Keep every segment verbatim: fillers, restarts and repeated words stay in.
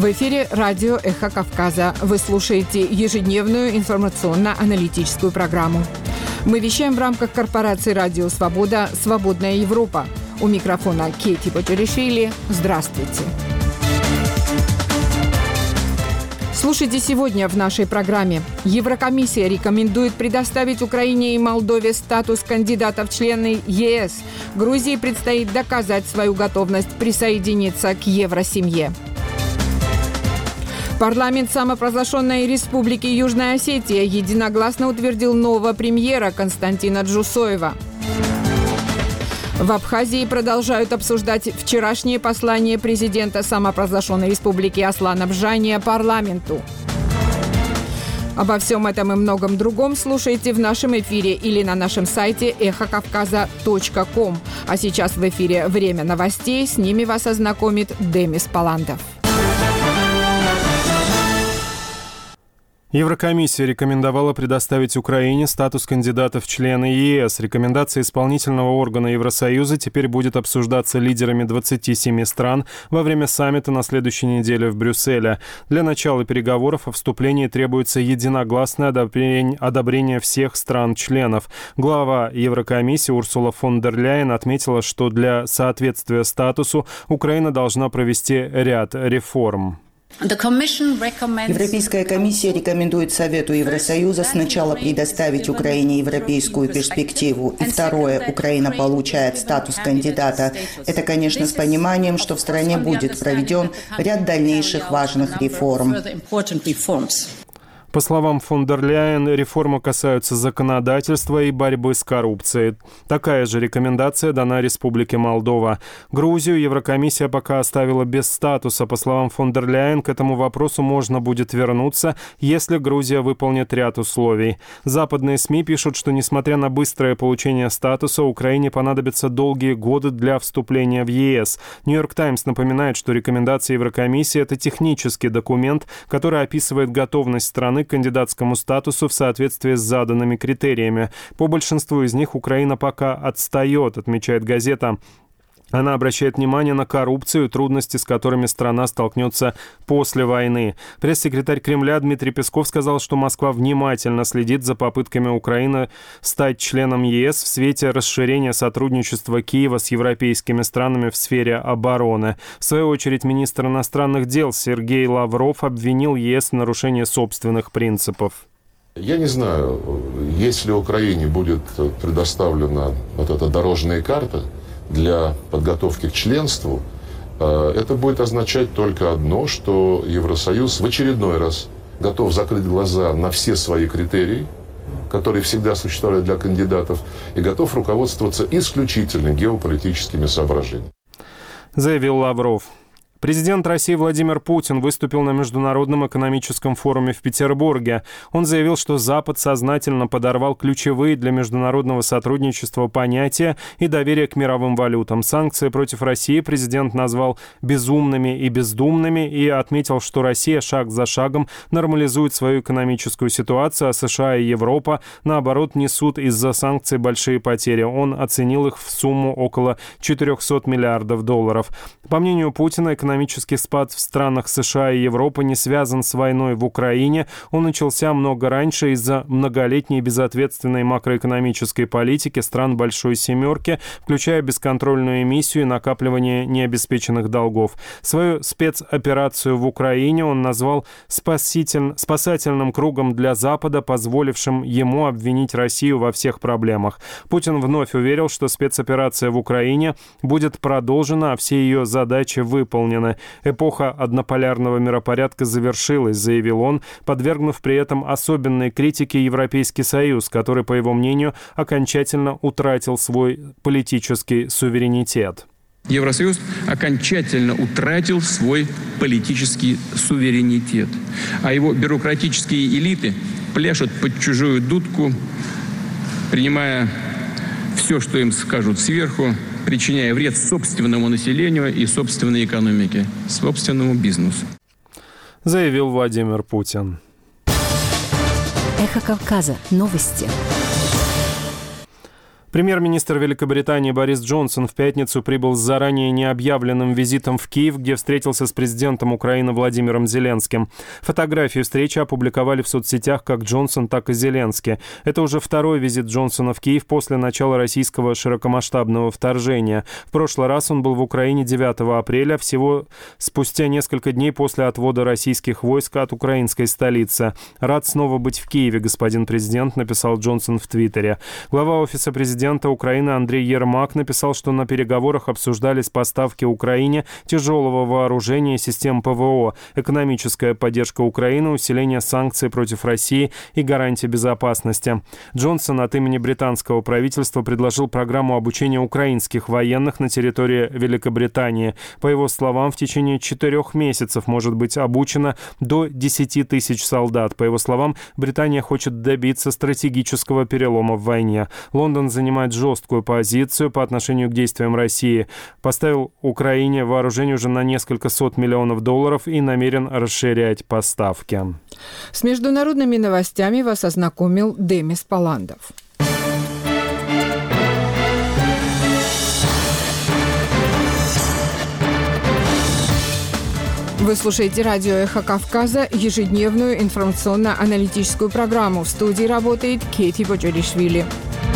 В эфире радио «Эхо Кавказа». Вы слушаете ежедневную информационно-аналитическую программу. Мы вещаем в рамках корпорации «Радио Свобода. Свободная Европа». У микрофона Кейти Почеришвили. Здравствуйте. Слушайте сегодня в нашей программе. Еврокомиссия рекомендует предоставить Украине и Молдове статус кандидата в члены ЕС. Грузии предстоит доказать свою готовность присоединиться к евросемье. Парламент самопровозглашенной Республики Южная Осетия единогласно утвердил нового премьера Константина Джусоева. В Абхазии продолжают обсуждать вчерашнее послание президента самопровозглашенной Республики Аслана Бжания парламенту. Обо всем этом и многом другом слушайте в нашем эфире или на нашем сайте эхо кавказа точка ком. А сейчас в эфире «Время новостей». С ними вас ознакомит Демис Паландов. Еврокомиссия рекомендовала предоставить Украине статус кандидата в члены ЕС. Рекомендация исполнительного органа Евросоюза теперь будет обсуждаться лидерами двадцати семи стран во время саммита на следующей неделе в Брюсселе. Для начала переговоров о вступлении требуется единогласное одобрение, одобрение всех стран-членов. Глава Еврокомиссии Урсула фон дер Ляйен отметила, что для соответствия статусу Украина должна провести ряд реформ. Европейская комиссия рекомендует Совету Евросоюза сначала предоставить Украине европейскую перспективу, и второе, Украина получает статус кандидата. Это, конечно, с пониманием, что в стране будет проведен ряд дальнейших важных реформ. По словам фон дер Ляйен, реформы касаются законодательства и борьбы с коррупцией. Такая же рекомендация дана Республике Молдова. Грузию Еврокомиссия пока оставила без статуса. По словам фон дер Ляйен, к этому вопросу можно будет вернуться, если Грузия выполнит ряд условий. Западные СМИ пишут, что несмотря на быстрое получение статуса, Украине понадобятся долгие годы для вступления в ЕС. Нью-Йорк Таймс напоминает, что рекомендация Еврокомиссии – это технический документ, который описывает готовность страны к кандидатскому статусу в соответствии с заданными критериями. По большинству из них Украина пока отстает, отмечает газета. Она обращает внимание на коррупцию и трудности, с которыми страна столкнется после войны. Пресс-секретарь Кремля Дмитрий Песков сказал, что Москва внимательно следит за попытками Украины стать членом ЕС в свете расширения сотрудничества Киева с европейскими странами в сфере обороны. В свою очередь, министр иностранных дел Сергей Лавров обвинил ЕС в нарушении собственных принципов. Я не знаю, если Украине будет предоставлена вот эта дорожная карта для подготовки к членству, это будет означать только одно, что Евросоюз в очередной раз готов закрыть глаза на все свои критерии, которые всегда существовали для кандидатов, и готов руководствоваться исключительно геополитическими соображениями. Заявил Лавров. Президент России Владимир Путин выступил на Международном экономическом форуме в Петербурге. Он заявил, что Запад сознательно подорвал ключевые для международного сотрудничества понятия и доверие к мировым валютам. Санкции против России президент назвал безумными и бездумными и отметил, что Россия шаг за шагом нормализует свою экономическую ситуацию, а США и Европа, наоборот, несут из-за санкций большие потери. Он оценил их в сумму около четырехсот миллиардов долларов. По мнению Путина, экономический спад в странах США и Европы не связан с войной в Украине. Он начался много раньше из-за многолетней безответственной макроэкономической политики стран Большой Семерки, включая бесконтрольную эмиссию и накапливание необеспеченных долгов. Свою спецоперацию в Украине он назвал спаситель... спасательным кругом для Запада, позволившим ему обвинить Россию во всех проблемах. Путин вновь уверил, что спецоперация в Украине будет продолжена, а все ее задачи выполнены. Эпоха однополярного миропорядка завершилась, заявил он, подвергнув при этом особенной критике Европейский Союз, который, по его мнению, окончательно утратил свой политический суверенитет. Евросоюз окончательно утратил свой политический суверенитет, а его бюрократические элиты пляшут под чужую дудку, принимая все, что им скажут сверху, причиняя вред собственному населению и собственной экономике, собственному бизнесу. Заявил Владимир Путин. Эхо Кавказа. Новости. Премьер-министр Великобритании Борис Джонсон в пятницу прибыл с заранее необъявленным визитом в Киев, где встретился с президентом Украины Владимиром Зеленским. Фотографии встречи опубликовали в соцсетях как Джонсон, так и Зеленский. Это уже второй визит Джонсона в Киев после начала российского широкомасштабного вторжения. В прошлый раз он был в Украине девятого апреля, всего спустя несколько дней после отвода российских войск от украинской столицы. «Рад снова быть в Киеве, господин президент», написал Джонсон в Твиттере. Глава офиса президента Украины Андрей Ермак написал, что на переговорах обсуждались поставки Украине тяжелого вооружения, систем ПВО, экономическая поддержка Украины, усиление санкций против России и гарантии безопасности. Джонсон от имени британского правительства предложил программу обучения украинских военных на территории Великобритании. По его словам, в течение четырех месяцев может быть обучено до десяти тысяч солдат. По его словам, Британия хочет добиться стратегического перелома в войне. Лондон занимает жесткую позицию по отношению к действиям России. Поставил Украине вооружение уже на несколько сот миллионов долларов и намерен расширять поставки. С международными новостями вас ознакомил Демис Паландов. Вы слушаете радио «Эхо Кавказа», ежедневную информационно-аналитическую программу. В студии работает Кейти Боджоришвили.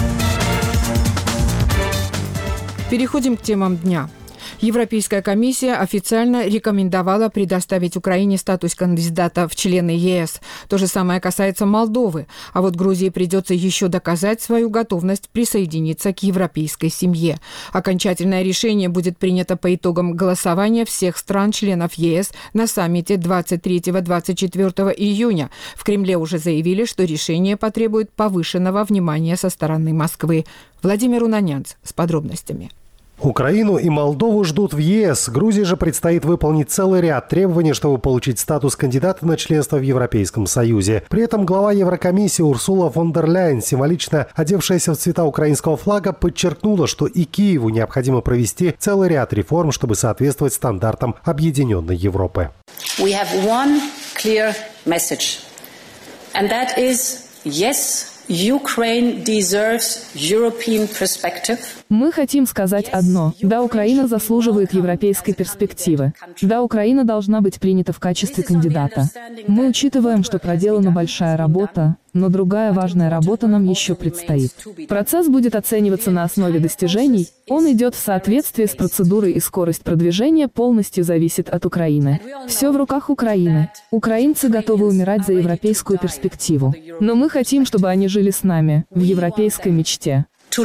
Переходим к темам дня. Европейская комиссия официально рекомендовала предоставить Украине статус кандидата в члены ЕС. То же самое касается Молдовы. А вот Грузии придется еще доказать свою готовность присоединиться к европейской семье. Окончательное решение будет принято по итогам голосования всех стран-членов ЕС на саммите двадцать третьего — двадцать четвёртого июня. В Кремле уже заявили, что решение потребует повышенного внимания со стороны Москвы. Владимир Унанянц с подробностями. Украину и Молдову ждут в ЕС. Грузии же предстоит выполнить целый ряд требований, чтобы получить статус кандидата на членство в Европейском Союзе. При этом глава Еврокомиссии Урсула фон дер Ляйен, символично одевшаяся в цвета украинского флага, подчеркнула, что и Киеву необходимо провести целый ряд реформ, чтобы соответствовать стандартам Объединенной Европы. We have one clear message, and that is yes. Ukraine deserves European perspective. Мы хотим сказать одно. Да, Украина заслуживает европейской перспективы. Да, Украина должна быть принята в качестве кандидата. Мы учитываем, что проделана большая работа, но другая важная работа нам еще предстоит. Процесс будет оцениваться на основе достижений. Он идет в соответствии с процедурой, и скорость продвижения полностью зависит от Украины. Все в руках Украины. Украинцы готовы умирать за европейскую перспективу. Но мы хотим, чтобы они жили с нами в европейской мечте.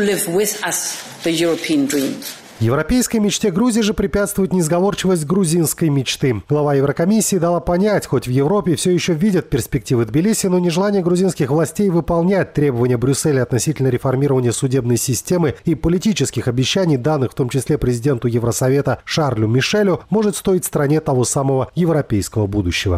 Европейской мечте Грузии же препятствует несговорчивость грузинской мечты. Глава Еврокомиссии дала понять, хоть в Европе все еще видят перспективы Тбилиси, но нежелание грузинских властей выполнять требования Брюсселя относительно реформирования судебной системы и политических обещаний, данных в том числе президенту Евросовета Шарлю Мишелю, может стоить стране того самого европейского будущего.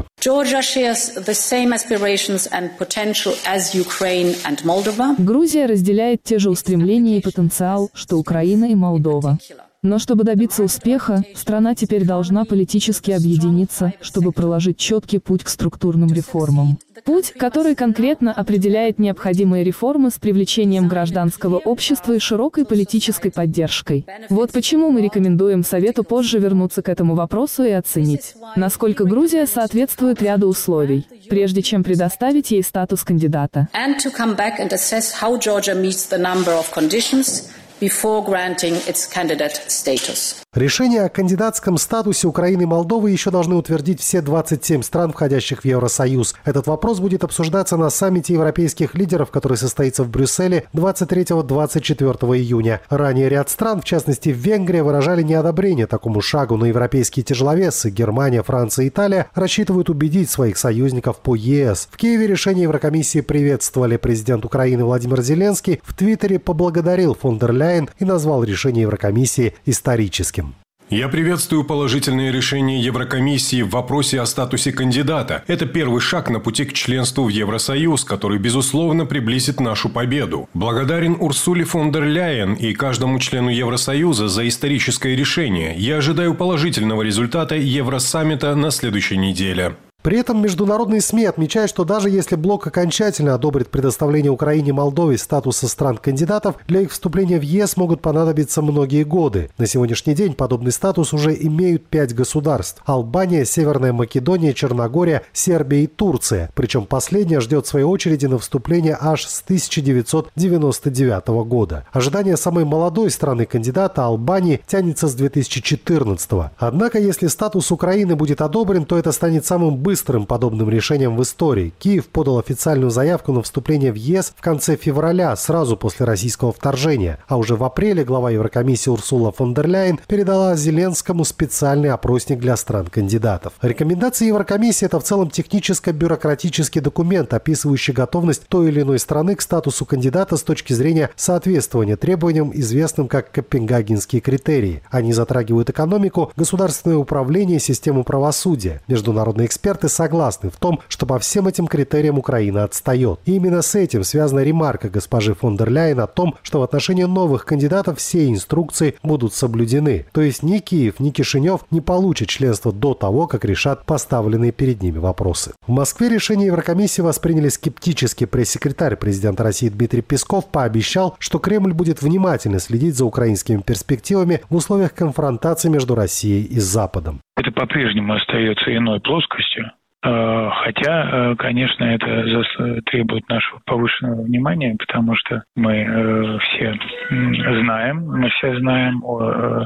Грузия разделяет те же устремления и потенциал, что Украина и Молдова. Но чтобы добиться успеха, страна теперь должна политически объединиться, чтобы проложить четкий путь к структурным реформам. Путь, который конкретно определяет необходимые реформы с привлечением гражданского общества и широкой политической поддержкой. Вот почему мы рекомендуем Совету позже вернуться к этому вопросу и оценить, насколько Грузия соответствует ряду условий, прежде чем предоставить ей статус кандидата. Before granting its candidate status. Решение о кандидатском статусе Украины и Молдовы еще должны утвердить все двадцать семь стран, входящих в Евросоюз. Этот вопрос будет обсуждаться на саммите европейских лидеров, который состоится в Брюсселе двадцать третьего — двадцать четвёртого июня. Ранее ряд стран, в частности Венгрия, выражали неодобрение такому шагу, но европейские тяжеловесы Германия, Франция и Италия рассчитывают убедить своих союзников по ЕС. В Киеве решение Еврокомиссии приветствовали. Президент Украины Владимир Зеленский в Твиттере поблагодарил фон дер Ляйен и назвал решение Еврокомиссии историческим. Я приветствую положительное решение Еврокомиссии в вопросе о статусе кандидата. Это первый шаг на пути к членству в Евросоюз, который, безусловно, приблизит нашу победу. Благодарен Урсуле фон дер Ляйен и каждому члену Евросоюза за историческое решение. Я ожидаю положительного результата Евросаммита на следующей неделе. При этом международные СМИ отмечают, что даже если блок окончательно одобрит предоставление Украине и Молдове статуса стран-кандидатов, для их вступления в ЕС могут понадобиться многие годы. На сегодняшний день подобный статус уже имеют пять государств – Албания, Северная Македония, Черногория, Сербия и Турция. Причем последняя ждет своей очереди на вступление аж с тысяча девятьсот девяносто девятого года. Ожидание самой молодой страны-кандидата Албании тянется с две тысячи четырнадцатого. Однако, если статус Украины будет одобрен, то это станет самым быстрым подобным решением в истории. Киев подал официальную заявку на вступление в ЕС в конце февраля, сразу после российского вторжения. А уже в апреле глава Еврокомиссии Урсула фон дер Ляйен передала Зеленскому специальный опросник для стран-кандидатов. Рекомендации Еврокомиссии – это в целом техническо-бюрократический документ, описывающий готовность той или иной страны к статусу кандидата с точки зрения соответствования требованиям, известным как Копенгагенские критерии. Они затрагивают экономику, государственное управление, систему правосудия. Международные эксперты согласны в том, что по всем этим критериям Украина отстает. И именно с этим связана ремарка госпожи фон дер Ляйен о том, что в отношении новых кандидатов все инструкции будут соблюдены. То есть ни Киев, ни Кишинев не получат членство до того, как решат поставленные перед ними вопросы. В Москве решение Еврокомиссии восприняли скептически. Пресс-секретарь президента России Дмитрий Песков пообещал, что Кремль будет внимательно следить за украинскими перспективами в условиях конфронтации между Россией и Западом. Это по-прежнему остается иной плоскостью. Хотя, конечно, это требует нашего повышенного внимания, потому что мы все знаем, мы все знаем о,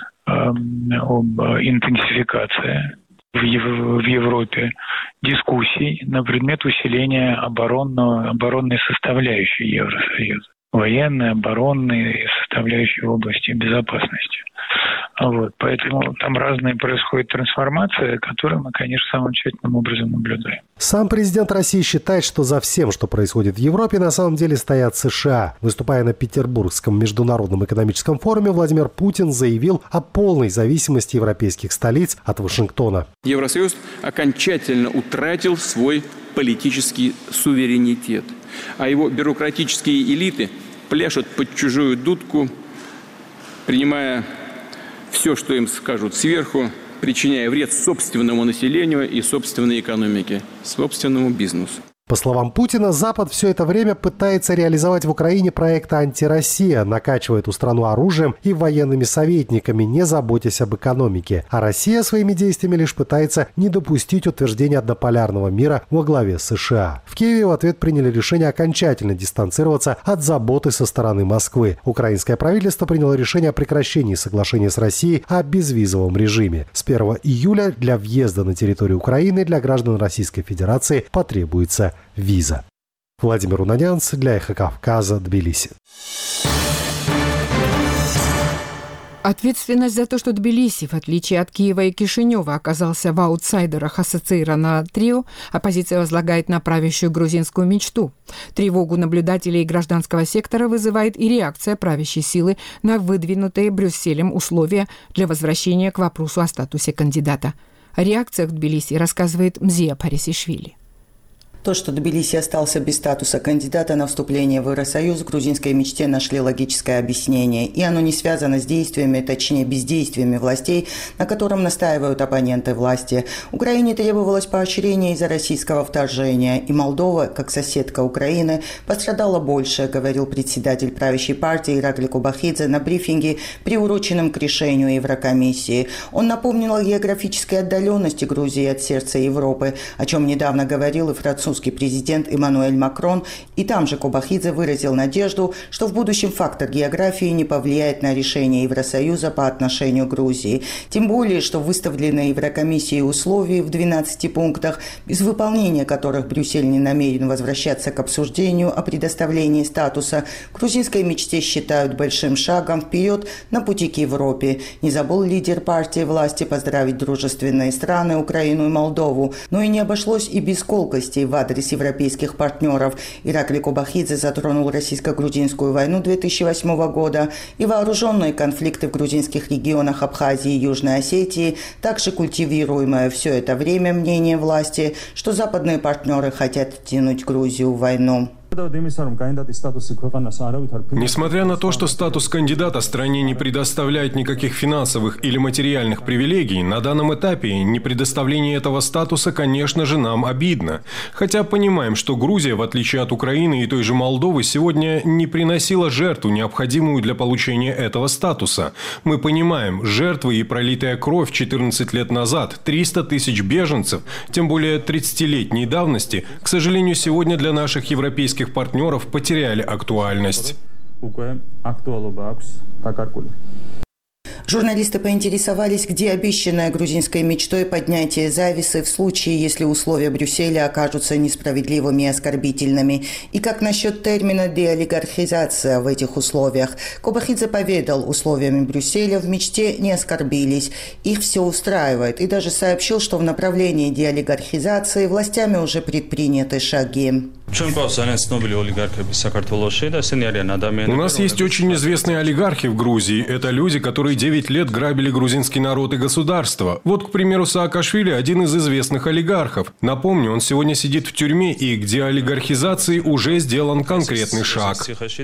об интенсификации в Европе дискуссий на предмет усиления оборонного, оборонной составляющей Евросоюза. Военной, оборонной составляющей в области безопасности. Вот, поэтому там разные происходят трансформации, которые мы, конечно, самым тщательным образом наблюдаем. Сам президент России считает, что за всем, что происходит в Европе, на самом деле стоят США. Выступая на Петербургском международном экономическом форуме, Владимир Путин заявил о полной зависимости европейских столиц от Вашингтона. Евросоюз окончательно утратил свой политический суверенитет, а его бюрократические элиты пляшут под чужую дудку, принимая все, что им скажут сверху, причиняя вред собственному населению и собственной экономике, собственному бизнесу. По словам Путина, Запад все это время пытается реализовать в Украине проект «Антироссия», накачивая эту страну оружием и военными советниками, не заботясь об экономике. А Россия своими действиями лишь пытается не допустить утверждения однополярного мира во главе США. В Киеве в ответ приняли решение окончательно дистанцироваться от заботы со стороны Москвы. Украинское правительство приняло решение о прекращении соглашения с Россией о безвизовом режиме. С первого июля для въезда на территорию Украины для граждан Российской Федерации потребуется виза. Владимир Унанянц для «Эхо Кавказа», Тбилиси. Ответственность за то, что Тбилиси, в отличие от Киева и Кишинева, оказался в аутсайдерах ассоциированного трио, оппозиция возлагает на правящую грузинскую мечту. Тревогу наблюдателей гражданского сектора вызывает и реакция правящей силы на выдвинутые Брюсселем условия для возвращения к вопросу о статусе кандидата. О реакциях в Тбилиси рассказывает Мзия Парисишвили. То, что Тбилиси остался без статуса кандидата на вступление в Евросоюз, в грузинской мечте нашли логическое объяснение. И оно не связано с действиями, точнее бездействиями властей, на котором настаивают оппоненты власти. Украине требовалось поощрение из-за российского вторжения. И Молдова, как соседка Украины, пострадала больше, говорил председатель правящей партии Иракли Кобахидзе на брифинге, приуроченном к решению Еврокомиссии. Он напомнил о географической отдаленности Грузии от сердца Европы, о чем недавно говорил и французский президент Эммануэль Макрон, и там же Кобахидзе выразил надежду, что в будущем фактор географии не повлияет на решение Евросоюза по отношению к Грузии. Тем более, что выставленные Еврокомиссией условия в двенадцати пунктах, без выполнения которых Брюссель не намерен возвращаться к обсуждению о предоставлении статуса, грузинской мечте считают большим шагом вперед на пути к Европе. Не забыл лидер партии власти поздравить дружественные страны Украину и Молдову, но и не обошлось и без колкостей в адрес европейских партнеров. Иракли Кобахидзе затронул российско-грузинскую войну две тысячи восьмого года и вооруженные конфликты в грузинских регионах Абхазии и Южной Осетии, также культивируемое все это время мнение власти, что западные партнеры хотят втянуть Грузию в войну. Несмотря на то, что статус кандидата стране не предоставляет никаких финансовых или материальных привилегий, на данном этапе непредоставление этого статуса, конечно же, нам обидно. Хотя понимаем, что Грузия, в отличие от Украины и той же Молдовы, сегодня не приносила жертву, необходимую для получения этого статуса. Мы понимаем, жертвы и пролитая кровь четырнадцать лет назад, триста тысяч беженцев, тем более тридцатилетней давности, к сожалению, сегодня для наших европейских партнеров потеряли актуальность. Журналисты поинтересовались, где обещанная грузинской мечтой поднятие завесы в случае, если условия Брюсселя окажутся несправедливыми и оскорбительными. И как насчет термина «деолигархизация» в этих условиях? Кобахидзе поведал, условиями Брюсселя в мечте не оскорбились. Их все устраивает. И даже сообщил, что в направлении деолигархизации властями уже предприняты шаги. У нас есть очень известные олигархи в Грузии. Это люди, которые девять лет грабили грузинский народ и государство. Вот, к примеру, Саакашвили – один из известных олигархов. Напомню, он сегодня сидит в тюрьме, и к деолигархизации уже сделан конкретный шаг.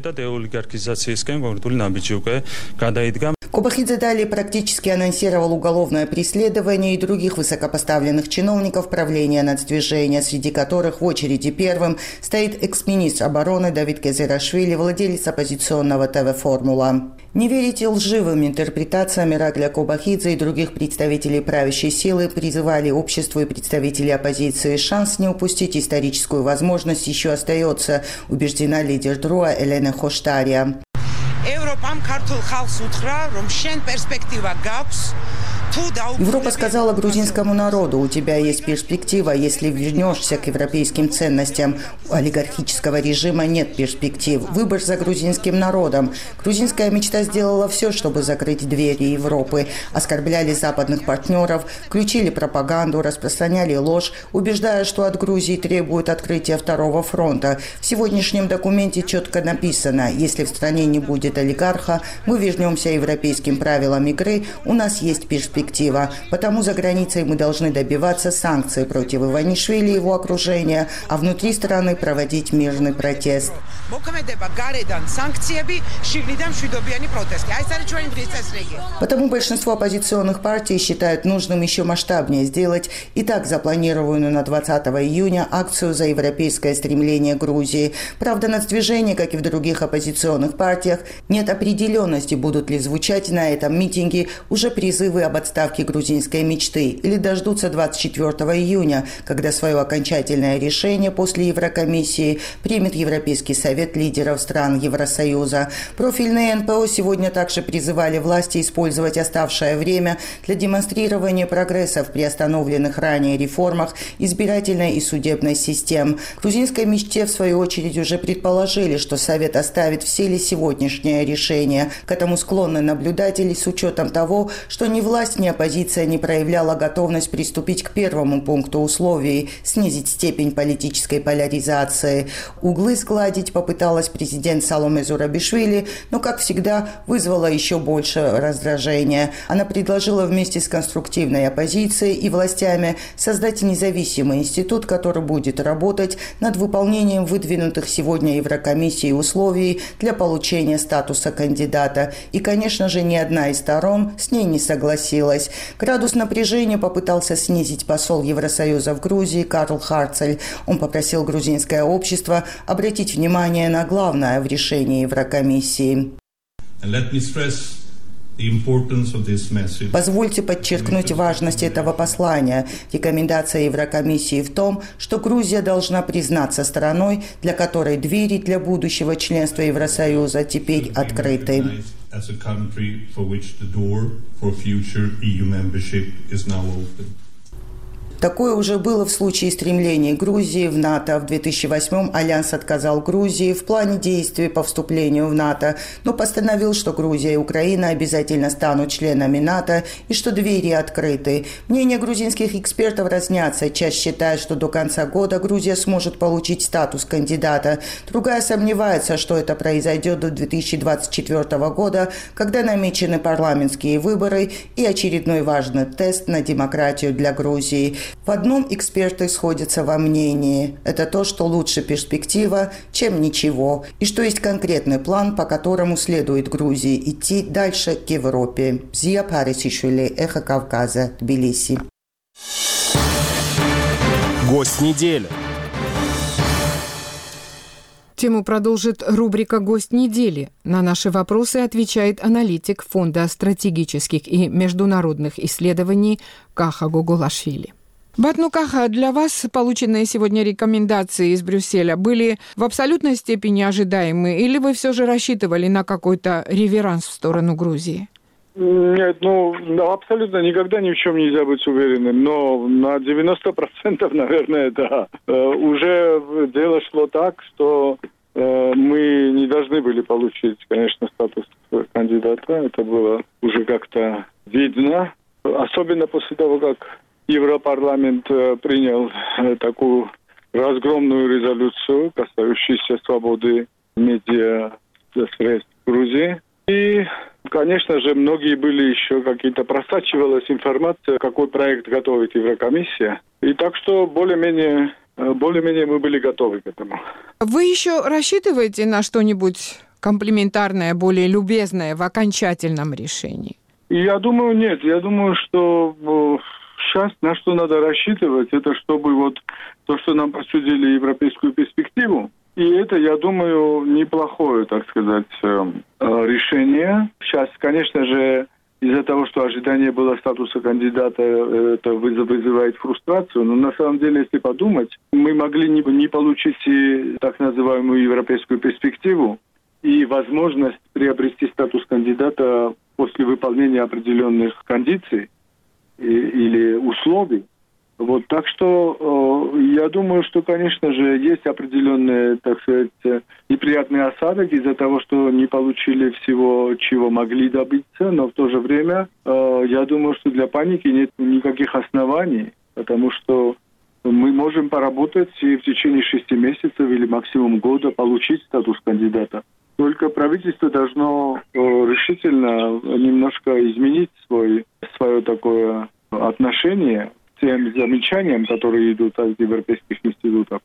Кобахидзе далее практически анонсировал уголовное преследование и других высокопоставленных чиновников правления нацдвижения, среди которых в очереди первым стоит экс-министр обороны Давид Кезирашвили, владелец оппозиционного ТВ «Формула». Не верите лживым интерпретациям Иракля Кобахидзе и других представителей правящей силы призывали обществу и представителей оппозиции. Шанс не упустить историческую возможность еще остается, убеждена лидер ДРУА Елена Хоштария. Европа сказала грузинскому народу: у тебя есть перспектива, если вернешься к европейским ценностям. У олигархического режима нет перспектив. Выбор за грузинским народом. Грузинская мечта сделала все, чтобы закрыть двери Европы. Оскорбляли западных партнеров, включили пропаганду, распространяли ложь, убеждая, что от Грузии требуют открытия второго фронта. В сегодняшнем документе четко написано: если в стране не будет олигарха, мы вернемся к европейским правилам игры, у нас есть перспектива. Потому за границей мы должны добиваться санкций против Иванишвили и его окружения, а внутри страны проводить мирный протест. Потому большинство оппозиционных партий считают нужным еще масштабнее сделать и так запланированную на двадцатого июня акцию за европейское стремление Грузии. Правда, нацдвижение, как и в других оппозиционных партиях, нет определенности, будут ли звучать на этом митинге уже призывы об отставке грузинской мечты или дождутся двадцать четвёртого июня, когда свое окончательное решение после Еврокомиссии примет Европейский совет лидеров стран Евросоюза. Профильные эн пэ о сегодня также призывали власти использовать оставшее время для демонстрирования прогресса в приостановленных ранее реформах избирательной и судебной систем. Грузинской мечте, в свою очередь, уже предположили, что Совет оставит в силе сегодняшнее решение. К этому склонны наблюдатели с учетом того, что ни власть, ни оппозиция не проявляла готовность приступить к первому пункту условий – снизить степень политической поляризации. Углы сгладить попыталась президент Саломе Зурабишвили, но, как всегда, вызвала еще больше раздражения. Она предложила вместе с конструктивной оппозицией и властями создать независимый институт, который будет работать над выполнением выдвинутых сегодня Еврокомиссией условий для получения статуса кандидата. И, конечно же, ни одна из сторон с ней не согласилась. Градус напряжения попытался снизить посол Евросоюза в Грузии Карл Харцель. Он попросил грузинское общество обратить внимание на главное в решении Еврокомиссии. Позвольте подчеркнуть важность этого послания. Рекомендация Еврокомиссии в том, что Грузия должна признаться страной, для которой двери для будущего членства Евросоюза теперь открыты. Такое уже было в случае стремления Грузии в НАТО. В две тысячи восьмом Альянс отказал Грузии в плане действий по вступлению в НАТО, но постановил, что Грузия и Украина обязательно станут членами НАТО и что двери открыты. Мнения грузинских экспертов разнятся. Часть считает, что до конца года Грузия сможет получить статус кандидата. Другая сомневается, что это произойдет до две тысячи двадцать четвёртого года, когда намечены парламентские выборы и очередной важный тест на демократию для Грузии. В одном эксперты сходятся во мнении. Это то, что лучше перспектива, чем ничего, и что есть конкретный план, по которому следует Грузии идти дальше к Европе. Зия Парисишвили, Эхо Кавказа, Тбилиси. Гость недели. Тему продолжит рубрика «Гость недели». На наши вопросы отвечает аналитик Фонда стратегических и международных исследований Каха Гогулашвили. Батну Каха, для вас полученные сегодня рекомендации из Брюсселя были в абсолютной степени ожидаемы, или вы все же рассчитывали на какой-то реверанс в сторону Грузии? Нет, ну, абсолютно никогда ни в чем нельзя быть уверенным, но на девяносто процентов, наверное, да. Уже дело шло так, что мы не должны были получить, конечно, статус кандидата. Это было уже как-то видно, особенно после того, как Европарламент принял такую разгромную резолюцию, касающуюся свободы медиа средств в Грузии. И, конечно же, многие были еще какие-то, просачивалась информация, какой проект готовит Еврокомиссия. И так что более-менее, более-менее мы были готовы к этому. Вы еще рассчитываете на что-нибудь комплементарное, более любезное в окончательном решении? Я думаю, нет. Я думаю, что сейчас на что надо рассчитывать, это чтобы вот то, что нам посудили европейскую перспективу, и это, я думаю, неплохое, так сказать, решение. Сейчас, конечно же, из-за того, что ожидание было статуса кандидата, это вызывает фрустрацию. Но на самом деле, если подумать, мы могли не, не получить и так называемую европейскую перспективу и возможность приобрести статус кандидата после выполнения определенных кондиций и, или условий. Вот, так что э, я думаю, что, конечно же, есть определенные, так сказать, неприятные осадок из-за того, что не получили всего, чего могли добиться, но в то же время э, я думаю, что для паники нет никаких оснований, потому что мы можем поработать и в течение шести месяцев или максимум года получить статус кандидата. Только правительство должно э, решительно немножко изменить свой, свое такое отношение тем замечаниям, которые идут от европейских институтов.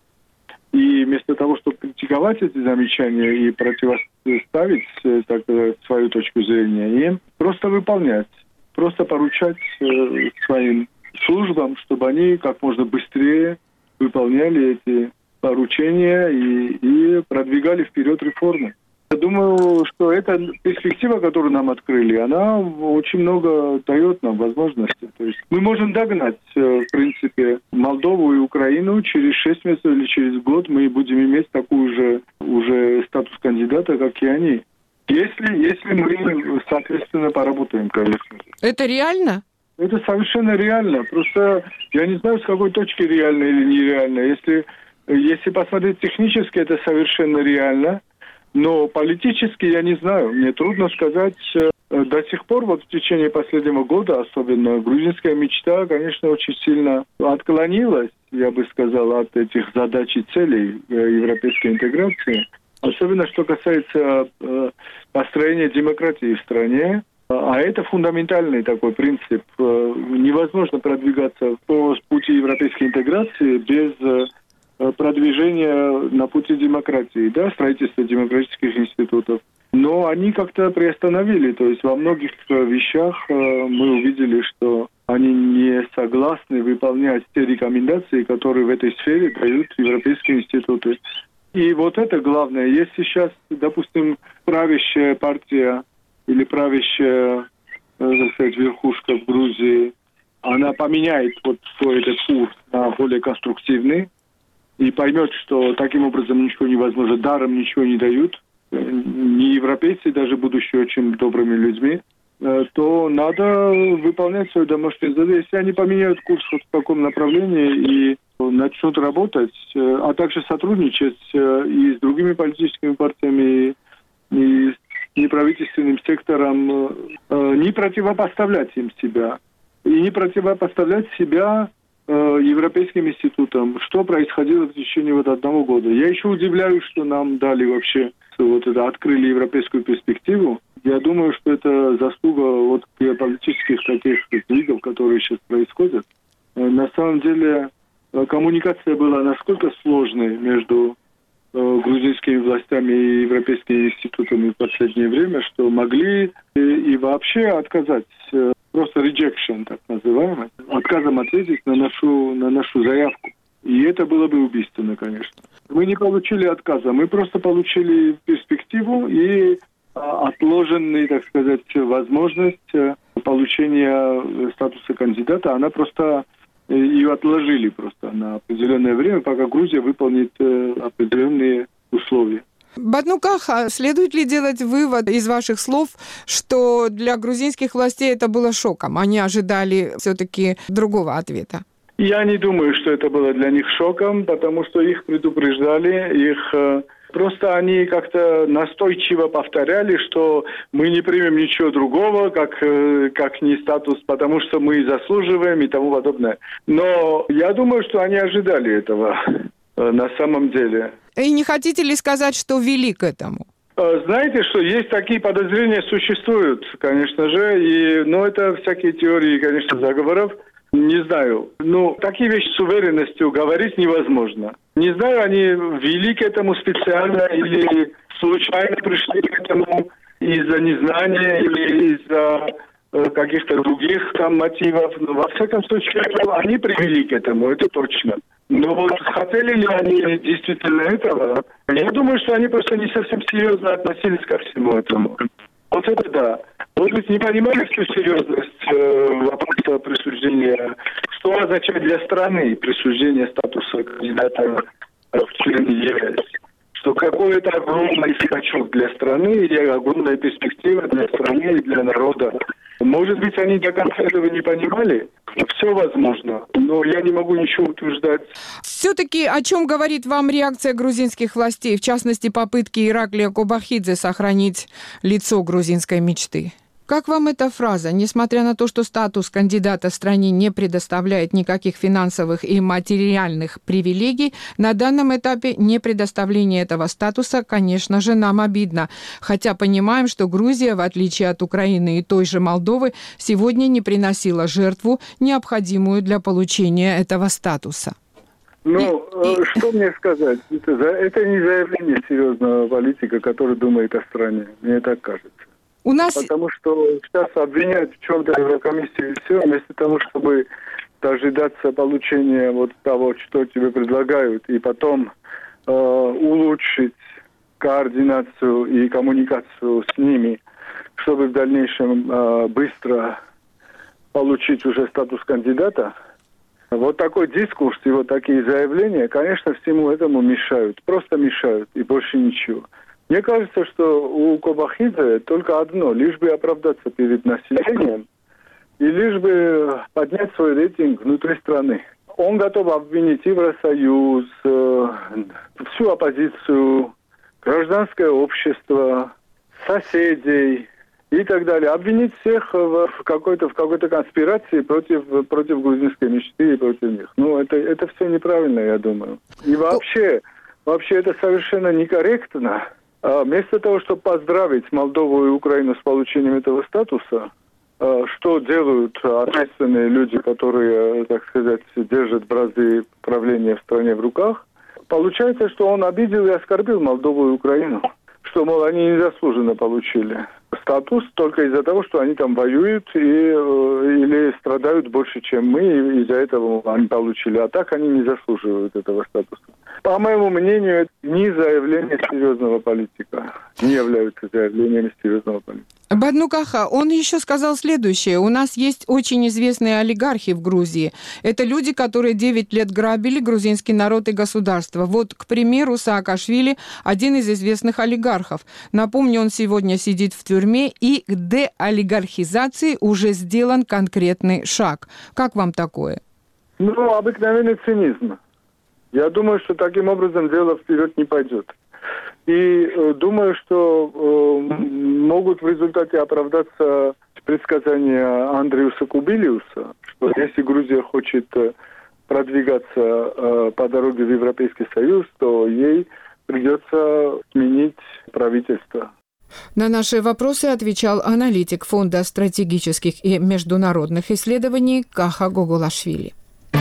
И вместо того, чтобы критиковать эти замечания и противоставить, так сказать, свою точку зрения, им просто выполнять, просто поручать э, своим службам, чтобы они как можно быстрее выполняли эти поручения и, и продвигали вперед реформы. Я думаю, что эта перспектива, которую нам открыли, она очень много дает нам возможностей. То есть мы можем догнать, в принципе, Молдову и Украину через шесть месяцев или через год мы будем иметь такую же уже статус кандидата, как и они. Если, если мы, соответственно, поработаем, конечно. Это реально? Это совершенно реально. Просто я не знаю, с какой точки реально или нереально. Если, если посмотреть технически, это совершенно реально. Но политически я не знаю, мне трудно сказать. До сих пор, вот в течение последнего года, особенно грузинская мечта, конечно, очень сильно отклонилась, я бы сказал, от этих задач и целей европейской интеграции. Особенно, что касается построения демократии в стране. А это фундаментальный такой принцип. Невозможно продвигаться по пути европейской интеграции без продвижения на пути демократии, да, строительства демократических институтов. Но они как-то приостановили. То есть во многих вещах мы увидели, что они не согласны выполнять те рекомендации, которые в этой сфере дают европейские институты. И вот это главное. Если сейчас, допустим, правящая партия или правящая, так сказать, верхушка в Грузии, она поменяет вот свой этот курс на более конструктивный и поймет, что таким образом ничего невозможно, даром ничего не дают, не европейцы, даже будучи очень добрыми людьми, то надо выполнять свою домашнюю задачу. Если они поменяют курс вот в таком направлении и начнут работать, а также сотрудничать и с другими политическими партиями, и с неправительственным сектором, не противопоставлять им себя, и не противопоставлять себя европейским институтам, что происходило в течение вот одного года. Я еще удивляюсь, что нам дали вообще, вот это, открыли европейскую перспективу. Я думаю, что это заслуга вот геополитических таких сдвигов, которые сейчас происходят. На самом деле коммуникация была насколько сложной между грузинскими властями и европейскими институтами в последнее время, что могли и, и вообще отказать, просто rejection, так называемый, отказом ответить на нашу, на нашу заявку. И это было бы убийственно, конечно. Мы не получили отказа, мы просто получили перспективу и отложенную, так сказать, возможность получения статуса кандидата. Она просто ее отложили просто на определенное время, пока Грузия выполнит определенные условия. Батнукаха, следует ли делать вывод из ваших слов, что для грузинских властей это было шоком? Они ожидали все-таки другого ответа. Я не думаю, что это было для них шоком, потому что их предупреждали, их просто они как-то настойчиво повторяли, что мы не примем ничего другого, как, как не статус, потому что мы заслуживаем и тому подобное. Но я думаю, что они ожидали этого на самом деле. И не хотите ли сказать, что вели к этому? Знаете, что есть такие подозрения, существуют, конечно же, и, но это всякие теории, конечно, заговоров. Не знаю. Ну, такие вещи с уверенностью говорить невозможно. Не знаю, они вели к этому специально или случайно пришли к этому из-за незнания или из-за э, каких-то других там мотивов. Но, во всяком случае, они привели к этому, это точно. Но вот хотели ли они действительно этого? Я думаю, что они просто не совсем серьезно относились ко всему этому. Вот это да. Может быть, не понимали всю серьезность э, вопроса присуждения, что означает для страны присуждение статуса кандидата в члены ЕС. Что какой-то огромный скачок для страны и огромная перспектива для страны и для народа. Может быть, они до конца этого не понимали? Все возможно, но я не могу ничего утверждать. Все-таки о чем говорит вам реакция грузинских властей, в частности, попытки Ираклия Кобахидзе сохранить лицо грузинской мечты? Как вам эта фраза? Несмотря на то, что статус кандидата стране не предоставляет никаких финансовых и материальных привилегий, на данном этапе непредоставление этого статуса, конечно же, нам обидно. Хотя понимаем, что Грузия, в отличие от Украины и той же Молдовы, сегодня не приносила жертву, необходимую для получения этого статуса. Ну, и, что и... мне сказать? Это, это не заявление серьезного политика, который думает о стране. Мне так кажется. У нас... Потому что сейчас обвиняют в чем-то Еврокомиссию и все, вместо того, чтобы дожидаться получения вот того, что тебе предлагают, и потом э, улучшить координацию и коммуникацию с ними, чтобы в дальнейшем э, быстро получить уже статус кандидата. Вот такой дискурс и вот такие заявления, конечно, всему этому мешают. Просто мешают, и больше ничего. Мне кажется, что у Кобахидзе только одно, лишь бы оправдаться перед населением и лишь бы поднять свой рейтинг внутри страны. Он готов обвинить Евросоюз, всю оппозицию, гражданское общество, соседей и так далее. Обвинить всех в какой-то, в какой-то конспирации против, против грузинской мечты и против них. Ну, это, это все неправильно, я думаю. И вообще, вообще это совершенно некорректно. Вместо того, чтобы поздравить Молдову и Украину с получением этого статуса, что делают ответственные люди, которые, так сказать, держат бразды правления в стране в руках, получается, что он обидел и оскорбил Молдову и Украину. Что, мол, они незаслуженно получили статус только из-за того, что они там воюют и, или страдают больше, чем мы, и из-за этого они получили. А так они не заслуживают этого статуса. По моему мнению, это не заявление серьезного политика, не являются заявлениями серьезного политика. Батнукаха, он еще сказал следующее. У нас есть очень известные олигархи в Грузии. Это люди, которые девять лет грабили грузинский народ и государство. Вот, к примеру, Саакашвили, один из известных олигархов. Напомню, он сегодня сидит в тюрьме, и к деолигархизации уже сделан конкретный шаг. Как вам такое? Ну, обыкновенный цинизм. Я думаю, что таким образом дело вперед не пойдет. И э, думаю, что э, могут в результате оправдаться предсказания Андриуса Кубилиуса, что если Грузия хочет э, продвигаться э, по дороге в Европейский Союз, то ей придется сменить правительство. На наши вопросы отвечал аналитик Фонда стратегических и международных исследований Каха Гогулашвили.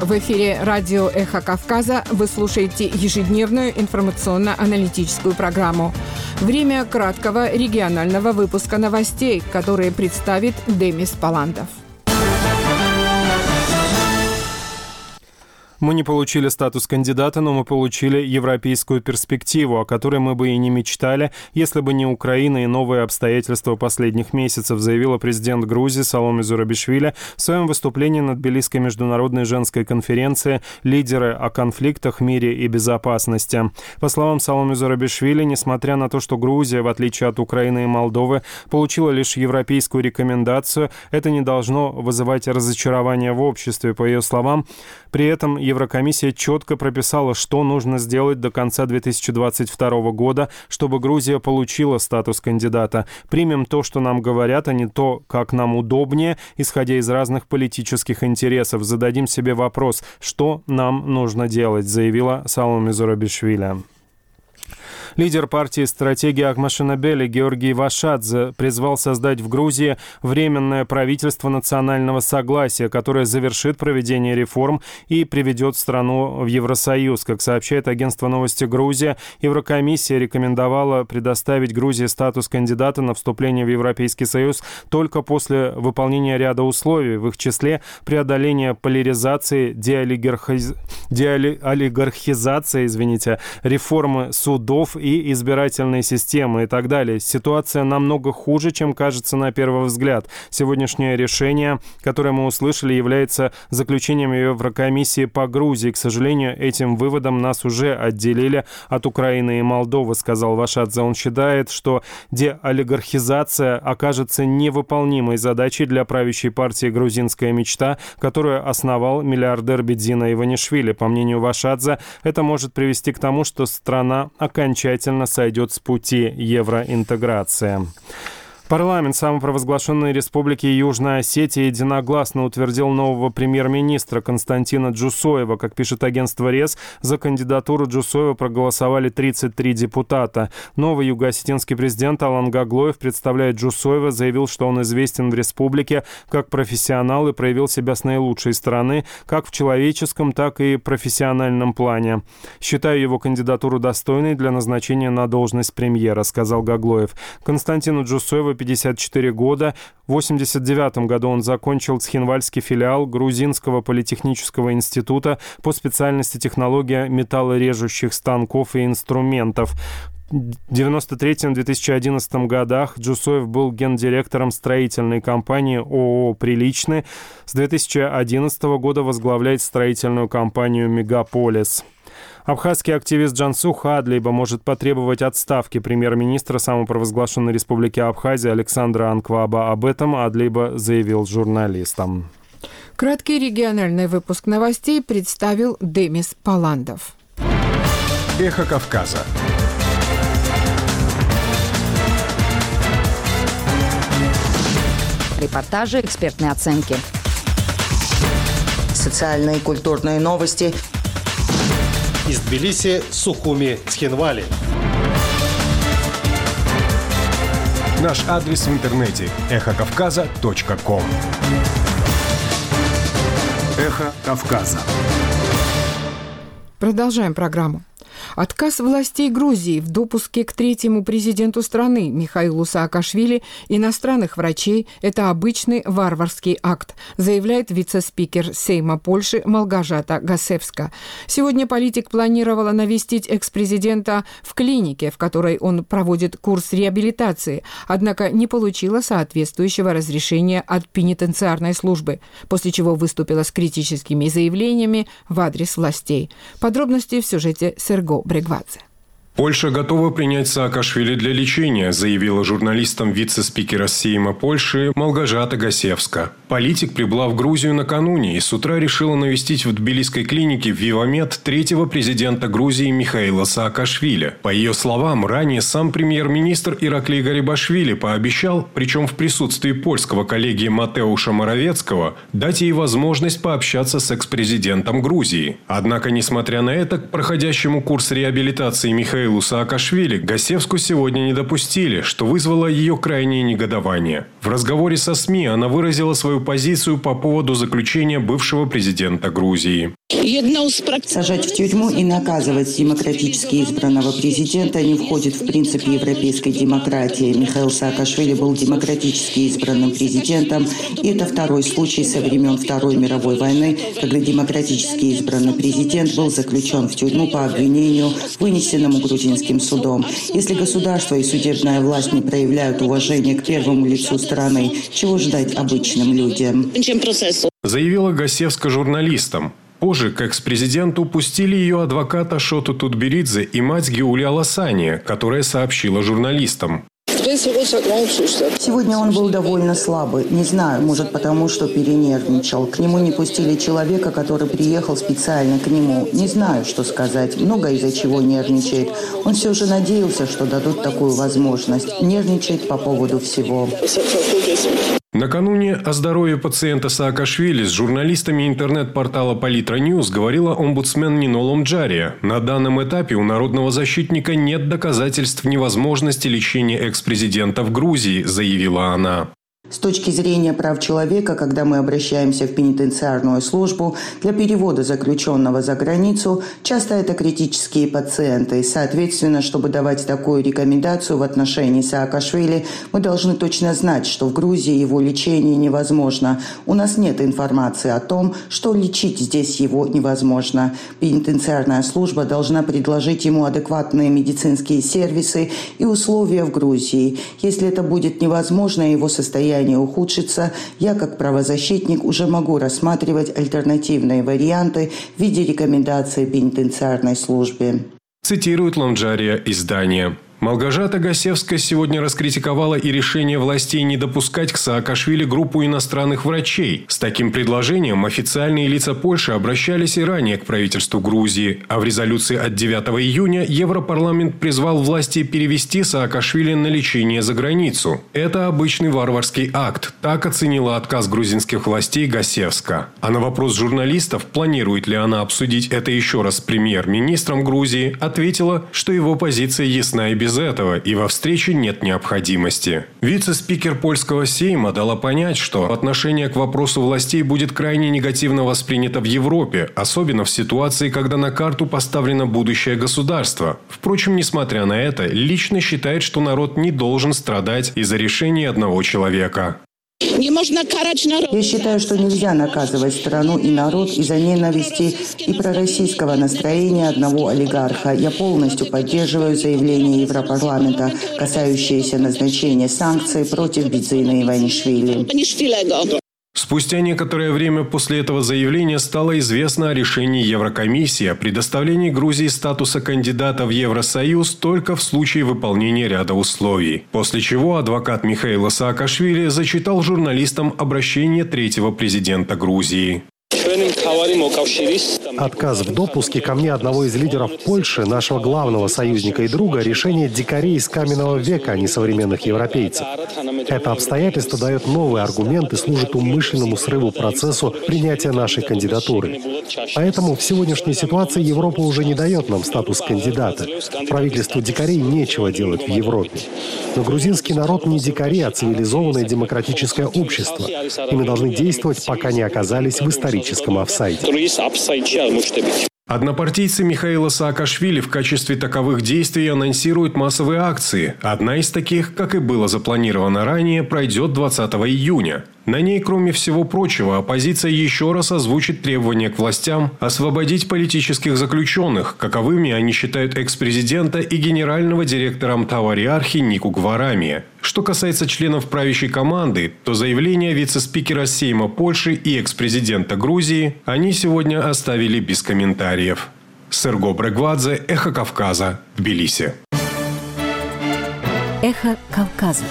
В эфире радио «Эхо Кавказа» вы слушаете ежедневную информационно-аналитическую программу. Время краткого регионального выпуска новостей, которые представит Демис Паландов. Мы не получили статус кандидата, но мы получили европейскую перспективу, о которой мы бы и не мечтали, если бы не Украина и новые обстоятельства последних месяцев, заявила президент Грузии Саломе Зурабишвили в своем выступлении на Тбилисской международной женской конференции «Лидеры о конфликтах, мире и безопасности». По словам Саломе Зурабишвили, несмотря на то, что Грузия, в отличие от Украины и Молдовы, получила лишь европейскую рекомендацию, это не должно вызывать разочарование в обществе. По ее словам, при этом Еврокомиссия четко прописала, что нужно сделать до конца две тысячи двадцать второго года, чтобы Грузия получила статус кандидата. Примем то, что нам говорят, а не то, как нам удобнее, исходя из разных политических интересов. Зададим себе вопрос, что нам нужно делать, заявила Саломе Зурабишвили. Лидер партии «Стратегия Акмашинабели» Георгий Вашадзе призвал создать в Грузии временное правительство национального согласия, которое завершит проведение реформ и приведет страну в Евросоюз. Как сообщает агентство новости «Грузия», Еврокомиссия рекомендовала предоставить Грузии статус кандидата на вступление в Европейский Союз только после выполнения ряда условий, в их числе преодоление поляризации, деолигархиз... деолигархизации, извините, реформы судов и избирательной системы и так далее. Ситуация намного хуже, чем кажется на первый взгляд. Сегодняшнее решение, которое мы услышали, является заключением Еврокомиссии по Грузии. К сожалению, этим выводом нас уже отделили от Украины и Молдовы, сказал Вашадзе. Он считает, что деолигархизация окажется невыполнимой задачей для правящей партии «Грузинская мечта», которую основал миллиардер Бедзина Иванишвили. По мнению Вашадзе, это может привести к тому, что страна окончательно сойдет с пути евроинтеграции. Парламент самопровозглашенной Республики Южная Осетия единогласно утвердил нового премьер-министра Константина Джусоева. Как пишет агентство РЕС, за кандидатуру Джусоева проголосовали тридцать три депутата. Новый юго-осетинский президент Алан Гаглоев, представляя Джусоева, заявил, что он известен в республике как профессионал и проявил себя с наилучшей стороны, как в человеческом, так и профессиональном плане. «Считаю его кандидатуру достойной для назначения на должность премьера», сказал Гаглоев. Константину Джусоеву пятьдесят четыре года. В восемьдесят девятом году он закончил Цхинвальский филиал Грузинского политехнического института по специальности технология металлорежущих станков и инструментов. В девяносто третьем — две тысячи одиннадцатом годах Джусоев был гендиректором строительной компании ООО «Приличный». С две тысячи одиннадцатого года возглавляет строительную компанию «Мегаполис». Абхазский активист Джансу Хадлейба может потребовать отставки премьер-министра самопровозглашенной Республики Абхазия Александра Анкваба. Об этом Адлейба заявил журналистам. Краткий региональный выпуск новостей представил Демис Паландов. Эхо Кавказа. Репортажи, экспертные оценки. Социальные и культурные новости. Из Тбилиси, Сухуми, Цхинвали. Наш адрес в интернете – эхо кавказа точка ком. Эхо Кавказа. Продолжаем программу. Отказ властей Грузии в допуске к третьему президенту страны Михаилу Саакашвили иностранных врачей – это обычный варварский акт, заявляет вице-спикер Сейма Польши Малгажата Гасевска. Сегодня политик планировала навестить экс-президента в клинике, в которой он проводит курс реабилитации, однако не получила соответствующего разрешения от пенитенциарной службы, после чего выступила с критическими заявлениями в адрес властей. Подробности в сюжете Серго Брегвадзе. Польша готова принять Саакашвили для лечения, заявила журналистам вице-спикера Сейма Польши Малгажата Гасевска. Политик прибыла в Грузию накануне и с утра решила навестить в тбилисской клинике Вивамед третьего президента Грузии Михаила Саакашвили. По ее словам, ранее сам премьер-министр Ираклий Гарибашвили пообещал, причем в присутствии польского коллеги Матеуша Моровецкого, дать ей возможность пообщаться с экс-президентом Грузии. Однако, несмотря на это, к проходящему курс реабилитации Михаила Михаилу Саакашвили Гассевскую сегодня не допустили, что вызвало ее крайнее негодование. В разговоре со СМИ она выразила свою позицию по поводу заключения бывшего президента Грузии. Сажать в тюрьму и наказывать демократически избранного президента не входит в принцип европейской демократии. Михаил Саакашвили был демократически избранным президентом, и это второй случай со времен Второй мировой войны, когда демократически избранный президент был заключен в тюрьму по обвинению, вынесенному грузинским судом. Если государство и судебная власть не проявляют уважение к первому лицу страны, чего ждать обычным людям? Заявила Гассевска журналистам. Позже к экс-президенту пустили ее адвоката Шоту Тутберидзе и мать Геули Аласания, которая сообщила журналистам. Сегодня он был довольно слабый. Не знаю, может потому, что перенервничал. К нему не пустили человека, который приехал специально к нему. Не знаю, что сказать. Много из-за чего нервничает. Он все же надеялся, что дадут такую возможность. Нервничает по поводу всего. Накануне о здоровье пациента Саакашвили с журналистами интернет-портала Политра Ньюс говорила омбудсмен Нино Ломджария. На данном этапе у народного защитника нет доказательств невозможности лечения экс-президента в Грузии, заявила она. С точки зрения прав человека, когда мы обращаемся в пенитенциарную службу для перевода заключенного за границу, часто это критические пациенты. Соответственно, чтобы давать такую рекомендацию в отношении Саакашвили, мы должны точно знать, что в Грузии его лечение невозможно. У нас нет информации о том, что лечить здесь его невозможно. Пенитенциарная служба должна предложить ему адекватные медицинские сервисы и условия в Грузии. Если это будет невозможно, его состояние ухудшится, я как правозащитник уже могу рассматривать альтернативные варианты в виде рекомендаций пенитенциарной службе. Цитирует Ломджария издание. Малгожата Гассевская сегодня раскритиковала и решение властей не допускать к Саакашвили группу иностранных врачей. С таким предложением официальные лица Польши обращались и ранее к правительству Грузии. А в резолюции от девятого июня Европарламент призвал власти перевести Саакашвили на лечение за границу. Это обычный варварский акт. Так оценила отказ грузинских властей Гассевска. А на вопрос журналистов, планирует ли она обсудить это еще раз с премьер-министром Грузии, ответила, что его позиция ясна и без этого, и во встрече нет необходимости. Вице-спикер польского Сейма дала понять, что отношение к вопросу властей будет крайне негативно воспринято в Европе, особенно в ситуации, когда на карту поставлено будущее государства. Впрочем, несмотря на это, лично считает, что народ не должен страдать из-за решения одного человека. Я считаю, что нельзя наказывать страну и народ из-за ненависти и пророссийского настроения одного олигарха. Я полностью поддерживаю заявление Европарламента, касающееся назначения санкций против Бидзина Иванишвили. Спустя некоторое время после этого заявления стало известно о решении Еврокомиссии о предоставлении Грузии статуса кандидата в Евросоюз только в случае выполнения ряда условий. После чего адвокат Михаила Саакашвили зачитал журналистам обращение третьего президента Грузии. Отказ в допуске ко мне одного из лидеров Польши, нашего главного союзника и друга, решение дикарей из каменного века, а не современных европейцев. Это обстоятельство дает новый аргумент и служит умышленному срыву процессу принятия нашей кандидатуры. Поэтому в сегодняшней ситуации Европа уже не дает нам статус кандидата. Правительству дикарей нечего делать в Европе. Но грузинский народ не дикари, а цивилизованное демократическое общество. И мы должны действовать, пока не оказались в историческом офсайде. Однопартийцы Михаила Саакашвили в качестве таковых действий анонсируют массовые акции. Одна из таких, как и было запланировано ранее, пройдет двадцатого июня. На ней, кроме всего прочего, оппозиция еще раз озвучит требования к властям освободить политических заключенных, каковыми они считают экс-президента и генерального директора Мтавариархи Нику Гварамия. Что касается членов правящей команды, то заявления вице-спикера Сейма Польши и экс-президента Грузии они сегодня оставили без комментариев. Серго Брегвадзе, Эхо Кавказа, Тбилиси. Эхо Кавказа.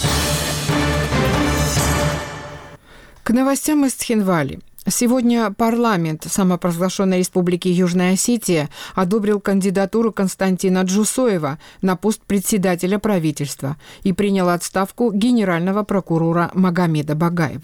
К новостям из Цхинвали. Сегодня парламент самопровозглашенной республики Южная Осетия одобрил кандидатуру Константина Джусоева на пост председателя правительства и принял отставку генерального прокурора Магомеда Багаева.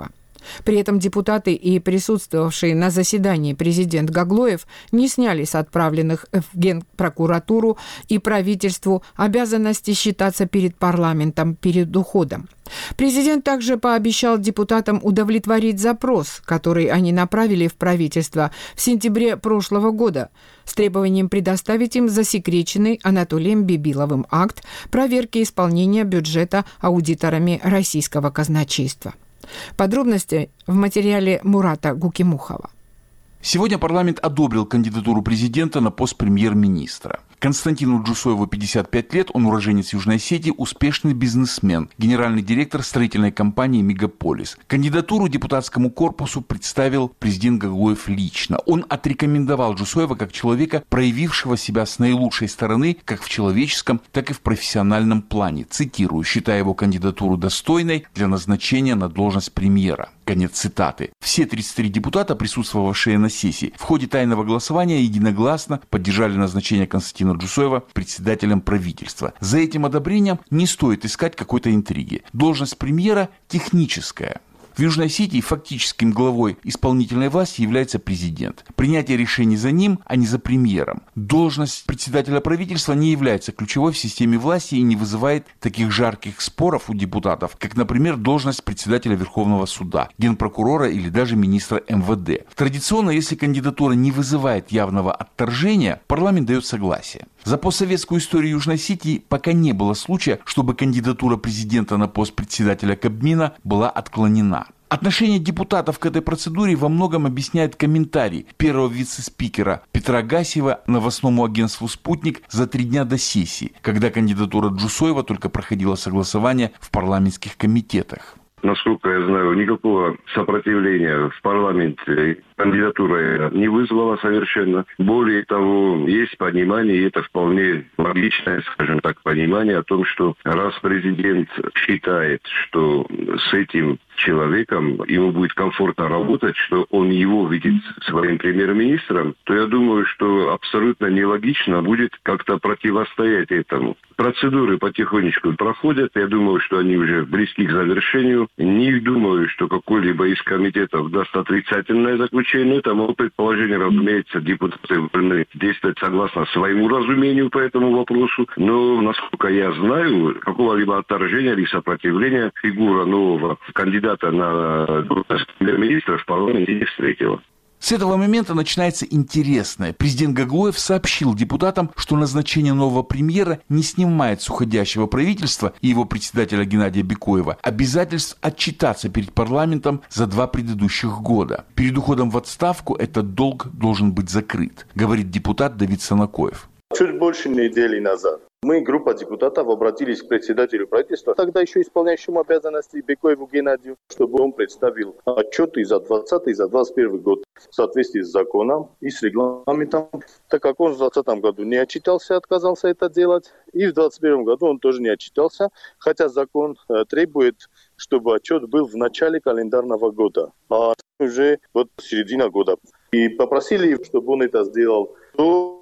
При этом депутаты и присутствовавший на заседании президент Гаглоев не сняли с отправленных в Генпрокуратуру и правительству обязанности считаться перед парламентом перед уходом. Президент также пообещал депутатам удовлетворить запрос, который они направили в правительство в сентябре прошлого года, с требованием предоставить им засекреченный Анатолием Бибиловым акт проверки исполнения бюджета аудиторами российского казначейства. Подробности в материале Мурата Гукимухова. Сегодня парламент одобрил кандидатуру президента на пост премьер-министра. Константину Джусоеву пятьдесят пять лет, он уроженец Южной Осетии, успешный бизнесмен, генеральный директор строительной компании «Мегаполис». Кандидатуру депутатскому корпусу представил президент Гаглоев лично. Он отрекомендовал Джусоева как человека, проявившего себя с наилучшей стороны как в человеческом, так и в профессиональном плане. Цитирую, считая его кандидатуру достойной для назначения на должность премьера. Конец цитаты. Все тридцать три депутата, присутствовавшие на сессии, в ходе тайного голосования единогласно поддержали назначение Константина Джусоева председателем правительства. За этим одобрением не стоит искать какой-то интриги. Должность премьера техническая. В Южной Осетии фактическим главой исполнительной власти является президент. Принятие решений за ним, а не за премьером. Должность председателя правительства не является ключевой в системе власти и не вызывает таких жарких споров у депутатов, как, например, должность председателя Верховного суда, генпрокурора или даже министра эм вэ дэ. Традиционно, если кандидатура не вызывает явного отторжения, парламент дает согласие. За постсоветскую историю Южной Осетии пока не было случая, чтобы кандидатура президента на пост председателя Кабмина была отклонена. Отношение депутатов к этой процедуре во многом объясняет комментарий первого вице-спикера Петра Гасиева новостному агентству «Спутник» за три дня до сессии, когда кандидатура Джусоева только проходила согласование в парламентских комитетах. Насколько я знаю, никакого сопротивления в парламенте кандидатура не вызвала совершенно. Более того, есть понимание, и это вполне логичное, скажем так, понимание о том, что раз президент считает, что с этим человеком ему будет комфортно работать, что он его видит своим премьер-министром, то я думаю, что абсолютно нелогично будет как-то противостоять этому. Процедуры потихонечку проходят. Я думаю, что они уже близки к завершению. Не думаю, что какой-либо из комитетов даст отрицательное заключение. Это мое предположение, разумеется, депутаты должны действовать согласно своему разумению по этому вопросу. Но, насколько я знаю, какого-либо отторжения или сопротивления фигура нового кандидата на должность премьер-министра в парламенте не встретила. С этого момента начинается интересное. Президент Гаглоев сообщил депутатам, что назначение нового премьера не снимает с уходящего правительства и его председателя Геннадия Бекоева обязательств отчитаться перед парламентом за два предыдущих года. Перед уходом в отставку этот долг должен быть закрыт, говорит депутат Давид Санакоев. Чуть больше недели назад мы, группа депутатов, обратились к председателю правительства, тогда еще исполняющему обязанности Бекоеву Геннадию, чтобы он представил отчеты за двадцатый и за двадцать первый год в соответствии с законом и с регламентом. Так как он в двадцатом году не отчитался, отказался это делать, и в двадцать первом году он тоже не отчитался, хотя закон требует, чтобы отчет был в начале календарного года, а уже вот середина года. И попросили, чтобы он это сделал до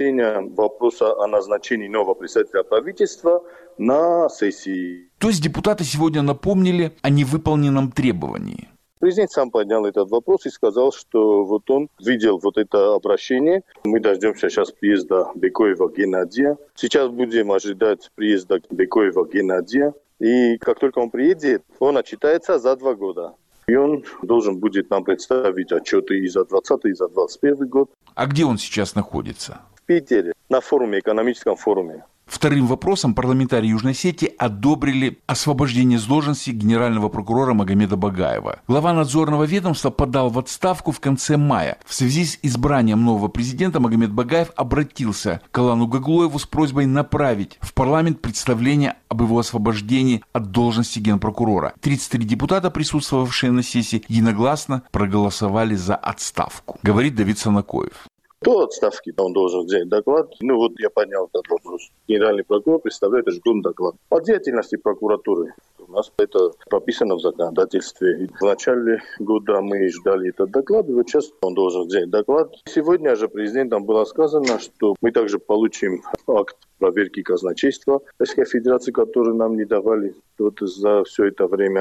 вопроса о назначении нового председателя правительства на сессии. То есть депутаты сегодня напомнили о невыполненном требовании. Президент сам поднял этот вопрос и сказал, что вот он видел вот это обращение. Мы дождемся сейчас приезда Бекоева Геннадия. Сейчас будем ожидать приезда Бекоева Геннадия. И как только он приедет, он отчитается за два года. И он должен будет нам представить отчеты и за двадцатый, и за двадцать первый год. А где он сейчас находится? В Питере, на форуме, экономическом форуме. Вторым вопросом парламентарии Южной Осетии одобрили освобождение с должности генерального прокурора Магомеда Багаева. Глава надзорного ведомства подал в отставку в конце мая. В связи с избранием нового президента Магомед Багаев обратился к Алану Гаглоеву с просьбой направить в парламент представление об его освобождении от должности генпрокурора. тридцать три депутата, присутствовавшие на сессии, единогласно проголосовали за отставку, говорит Давид Санакоев. До отставки он должен взять доклад. Ну вот я поднял этот вопрос. Генеральный прокурор представляет ежегодный доклад о деятельности прокуратуры. У нас это прописано в законодательстве. В начале года мы ждали этот доклад, и вот сейчас он должен взять доклад. Сегодня же президентом было сказано, что мы также получим акт проверки казначейства Российской Федерации, который нам не давали вот за все это время.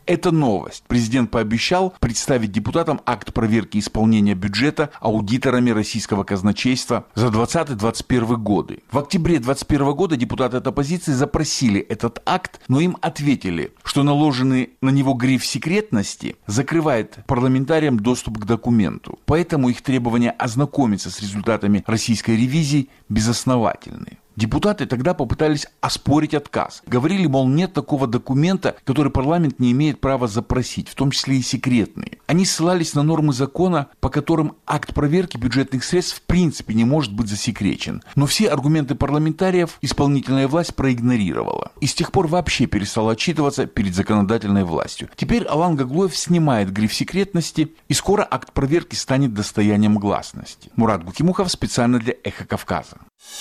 Это новость. Президент пообещал представить депутатам акт проверки исполнения бюджета аудиторами российского казначейства за двадцатый — двадцать первый годы. В октябре двадцать первого года депутаты от оппозиции запросили этот акт, но им ответили, что наложенный на него гриф секретности закрывает парламентариям доступ к документу. Поэтому их требования ознакомиться с результатами российской ревизии безосновательны. Депутаты тогда попытались оспорить отказ. Говорили, мол, нет такого документа, который парламент не имеет права запросить, в том числе и секретные. Они ссылались на нормы закона, по которым акт проверки бюджетных средств в принципе не может быть засекречен. Но все аргументы парламентариев исполнительная власть проигнорировала. И с тех пор вообще перестала отчитываться перед законодательной властью. Теперь Алан Гаглоев снимает гриф секретности, и скоро акт проверки станет достоянием гласности. Мурат Гукимухов специально для «Эхо Кавказа».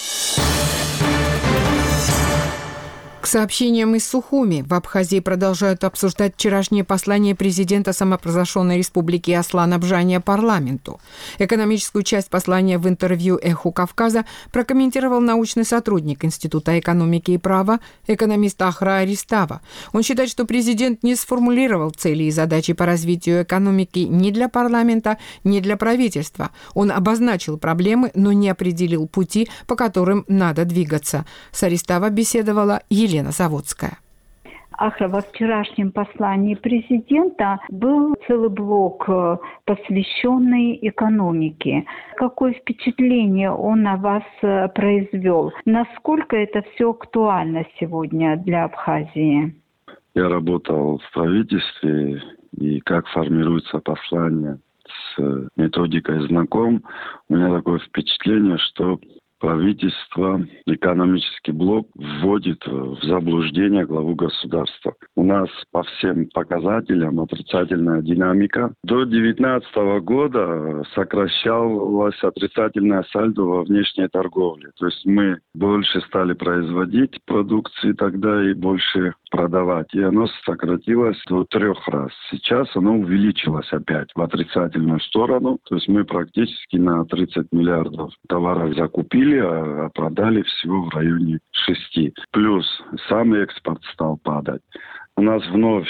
К сообщениям из Сухуми. В Абхазии продолжают обсуждать вчерашнее послание президента самопровозглашенной республики Аслана Бжания парламенту. Экономическую часть послания в интервью «Эху Кавказа» прокомментировал научный сотрудник Института экономики и права, экономист Ахра Аристава. Он считает, что президент не сформулировал цели и задачи по развитию экономики ни для парламента, ни для правительства. Он обозначил проблемы, но не определил пути, по которым надо двигаться. С Аристава беседовала Елена Елена Заводская. Ахра, во вчерашнем послании президента был целый блок, посвященный экономике. Какое впечатление он на вас произвел? Насколько это все актуально сегодня для Абхазии? Я работал в правительстве, и как формируется послание с методикой знаком. У меня такое впечатление, что правительство, экономический блок вводит в заблуждение главу государства. У нас по всем показателям отрицательная динамика. До две тысячи девятнадцатого года сокращалось отрицательное сальдо во внешней торговле. То есть мы больше стали производить продукции тогда и больше продавать. И оно сократилось до трех раз. Сейчас оно увеличилось опять в отрицательную сторону. То есть мы практически на тридцать миллиардов товаров закупили, а продали всего в районе шести. Плюс сам экспорт стал падать. У нас вновь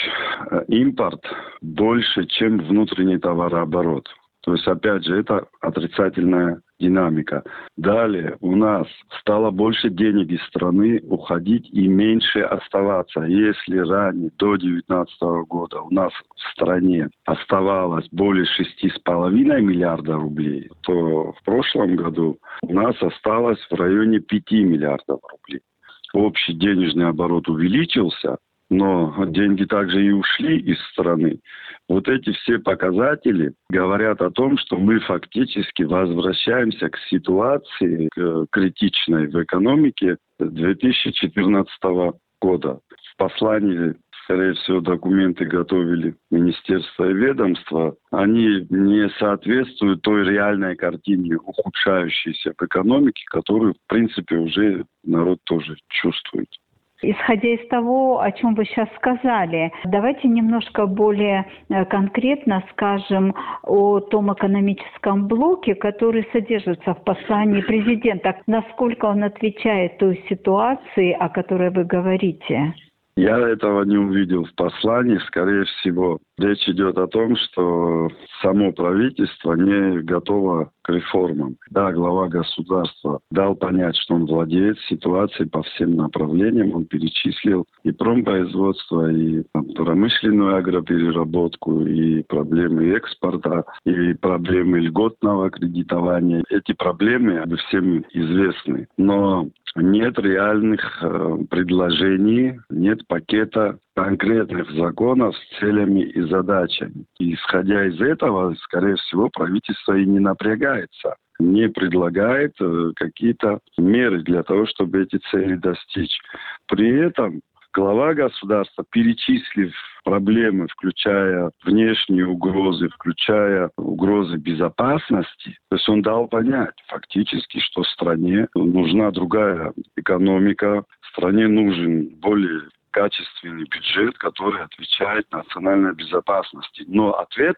импорт больше, чем внутренний товарооборот. То есть, опять же, это отрицательная динамика. Далее у нас стало больше денег из страны уходить и меньше оставаться. Если ранее, до две тысячи девятнадцатого года, у нас в стране оставалось более шести с половиной миллиарда рублей, то в прошлом году у нас осталось в районе пяти миллиардов рублей. Общий денежный оборот увеличился, но деньги также и ушли из страны. Вот эти все показатели говорят о том, что мы фактически возвращаемся к ситуации к критичной в экономике две тысячи четырнадцатого года. В послании, скорее всего, документы готовили министерство и ведомство. Они не соответствуют той реальной картине ухудшающейся в экономике, которую, в принципе, уже народ тоже чувствует. Исходя из того, о чем вы сейчас сказали, давайте немножко более конкретно скажем о том экономическом блоке, который содержится в послании президента. Насколько он отвечает той ситуации, о которой вы говорите? Я этого не увидел в послании. Скорее всего, речь идет о том, что само правительство не готово к реформам. Да, глава государства дал понять, что он владеет ситуацией по всем направлениям. Он перечислил и промпроизводство, и там, промышленную агропереработку, и проблемы экспорта, и проблемы льготного кредитования. Эти проблемы всем известны. Но нет реальных э, предложений, нет пакета конкретных законов с целями и задачами. И исходя из этого, скорее всего, правительство и не напрягается, не предлагает э, какие-то меры для того, чтобы эти цели достичь. При этом глава государства, перечислив проблемы, включая внешние угрозы, включая угрозы безопасности, то есть он дал понять фактически, что стране нужна другая экономика, стране нужен более качественный бюджет, который отвечает национальной безопасности. Но ответов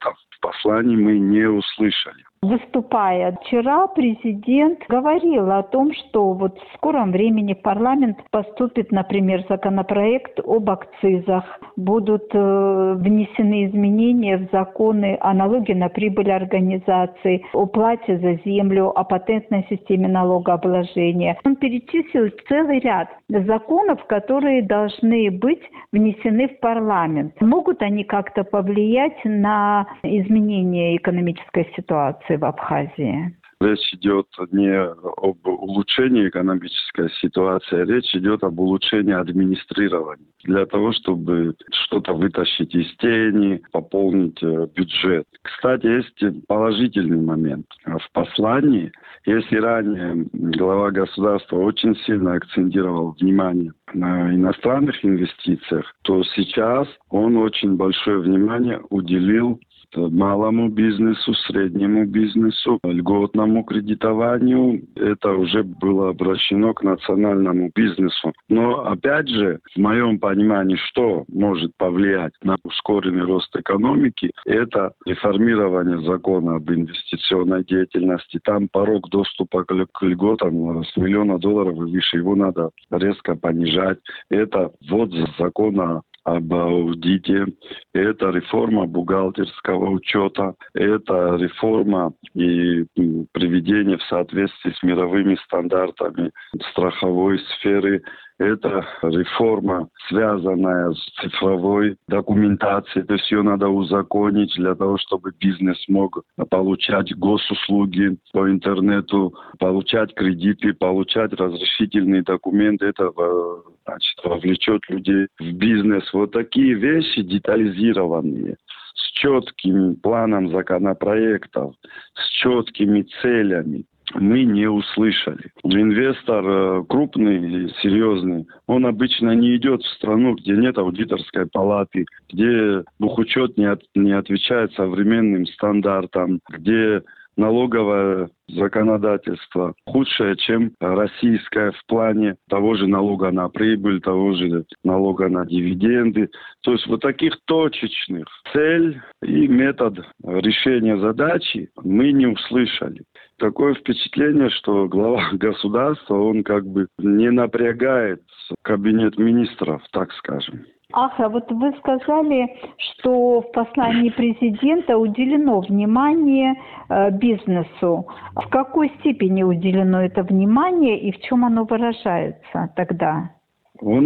посланий мы не услышали. Выступая вчера, президент говорил о том, что вот в скором времени в парламент поступит, например, законопроект об акцизах, будут э, внесены изменения в законы о налоге на прибыль организаций, о плате за землю, о патентной системе налогообложения. Он перечислил целый ряд законов, которые должны быть внесены в парламент. Могут они как-то повлиять на изменение экономической ситуации в Абхазии? Речь идет не об улучшении экономической ситуации, речь идет об улучшении администрирования. Для того, чтобы что-то вытащить из тени, пополнить бюджет. Кстати, есть положительный момент. В послании, если ранее глава государства очень сильно акцентировал внимание на иностранных инвестициях, то сейчас он очень большое внимание уделил малому бизнесу, среднему бизнесу, льготному кредитованию. Это уже было обращено к национальному бизнесу. Но, опять же, в моем понимании, что может повлиять на ускоренный рост экономики, это реформирование закона об инвестиционной деятельности. Там порог доступа к льготам с миллиона долларов и выше, его надо резко понижать. Это ввод закона об аудите, это реформа бухгалтерского учета, это реформа и приведение в соответствии с мировыми стандартами страховой сферы, это реформа, связанная с цифровой документацией, то есть ее надо узаконить для того, чтобы бизнес мог получать госуслуги по интернету, получать кредиты, получать разрешительные документы. Это, значит, вовлечет людей в бизнес. Вот такие вещи детализированные, с четким планом законопроектов, с четкими целями мы не услышали. Инвестор крупный, серьезный, он обычно не идет в страну, где нет аудиторской палаты, где бухучет не, от, не отвечает современным стандартам, где налоговое законодательство худшее, чем российское в плане того же налога на прибыль, того же налога на дивиденды. То есть вот таких точечных цель и метод решения задачи мы не услышали. Такое впечатление, что глава государства, он как бы не напрягает кабинет министров, так скажем. Ах, а вот вы сказали, что в послании президента уделено внимание э, бизнесу. В какой степени уделено это внимание и в чем оно выражается тогда? Он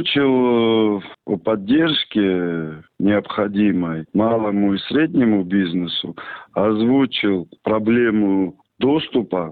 озвучил о поддержке необходимой малому и среднему бизнесу, озвучил проблему доступа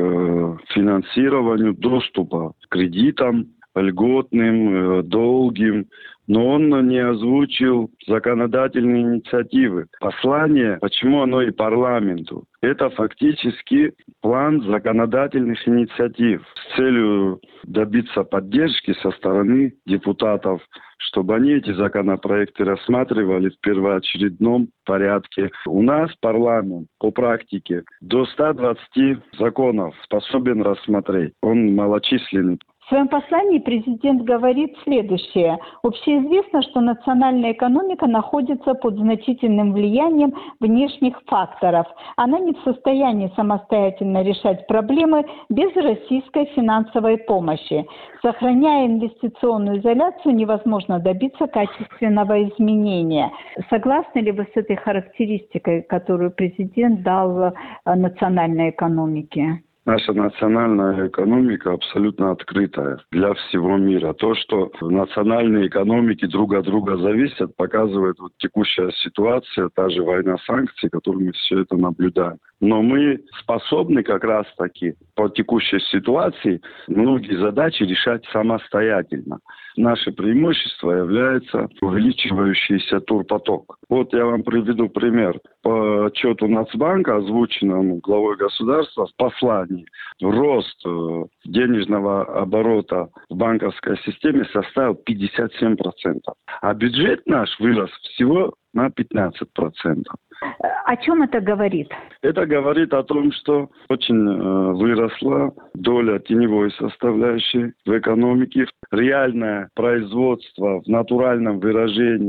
к финансированию, доступа к кредитам, льготным, долгим, но он не озвучил законодательные инициативы. Послание, почему оно и парламенту? Это фактически план законодательных инициатив с целью добиться поддержки со стороны депутатов, чтобы они эти законопроекты рассматривали в первоочередном порядке. У нас парламент по практике до ста двадцати законов способен рассмотреть. Он малочисленный. В своем послании президент говорит следующее. Общеизвестно, что национальная экономика находится под значительным влиянием внешних факторов. Она не в состоянии самостоятельно решать проблемы без российской финансовой помощи. Сохраняя инвестиционную изоляцию, невозможно добиться качественного изменения. Согласны ли вы с этой характеристикой, которую президент дал национальной экономике? Наша национальная экономика абсолютно открытая для всего мира. То, что национальные экономики друг от друга зависят, показывает вот текущая ситуация, та же война санкций, которую мы все это наблюдаем. Но мы способны как раз-таки по текущей ситуации многие задачи решать самостоятельно. Наше преимущество является увеличивающийся турпоток. Вот я вам приведу пример. По отчету Нацбанка, озвученному главой государства в послании, рост денежного оборота в банковской системе составил пятьдесят семь процентов. А бюджет наш вырос всего на пятнадцать процентов. О чем это говорит? Это говорит о том, что очень э, выросла доля теневой составляющей в экономике. Реальное производство в натуральном выражении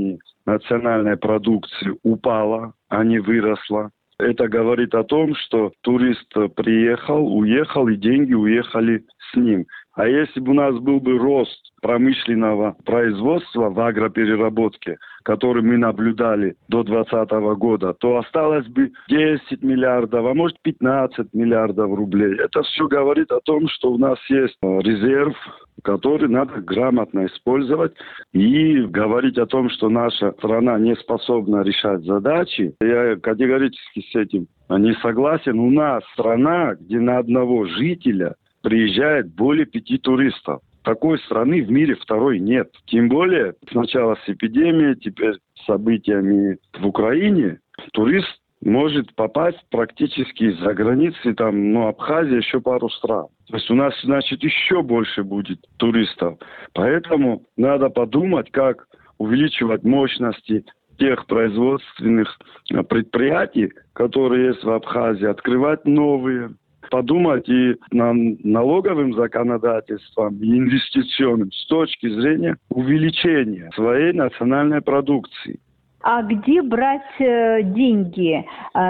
национальной продукции упала, а не выросла. Это говорит о том, что турист приехал, уехал, и деньги уехали с ним. А если бы у нас был бы рост промышленного производства в агропереработке, который мы наблюдали до двадцатого года, то осталось бы десять миллиардов, а может пятнадцать миллиардов рублей. Это все говорит о том, что у нас есть резерв, который надо грамотно использовать, и говорить о том, что наша страна не способна решать задачи, я категорически с этим не согласен. У нас страна, где на одного жителя приезжает более пяти туристов. Такой страны в мире второй нет. Тем более, сначала с эпидемией, теперь с событиями в Украине, турист может попасть практически из-за границы, там, ну, Абхазия, еще пару стран. То есть у нас, значит, еще больше будет туристов. Поэтому надо подумать, как увеличивать мощности тех производственных предприятий, которые есть в Абхазии, открывать новые. Подумать и над налоговым законодательством, и инвестиционным с точки зрения увеличения своей национальной продукции. А где брать деньги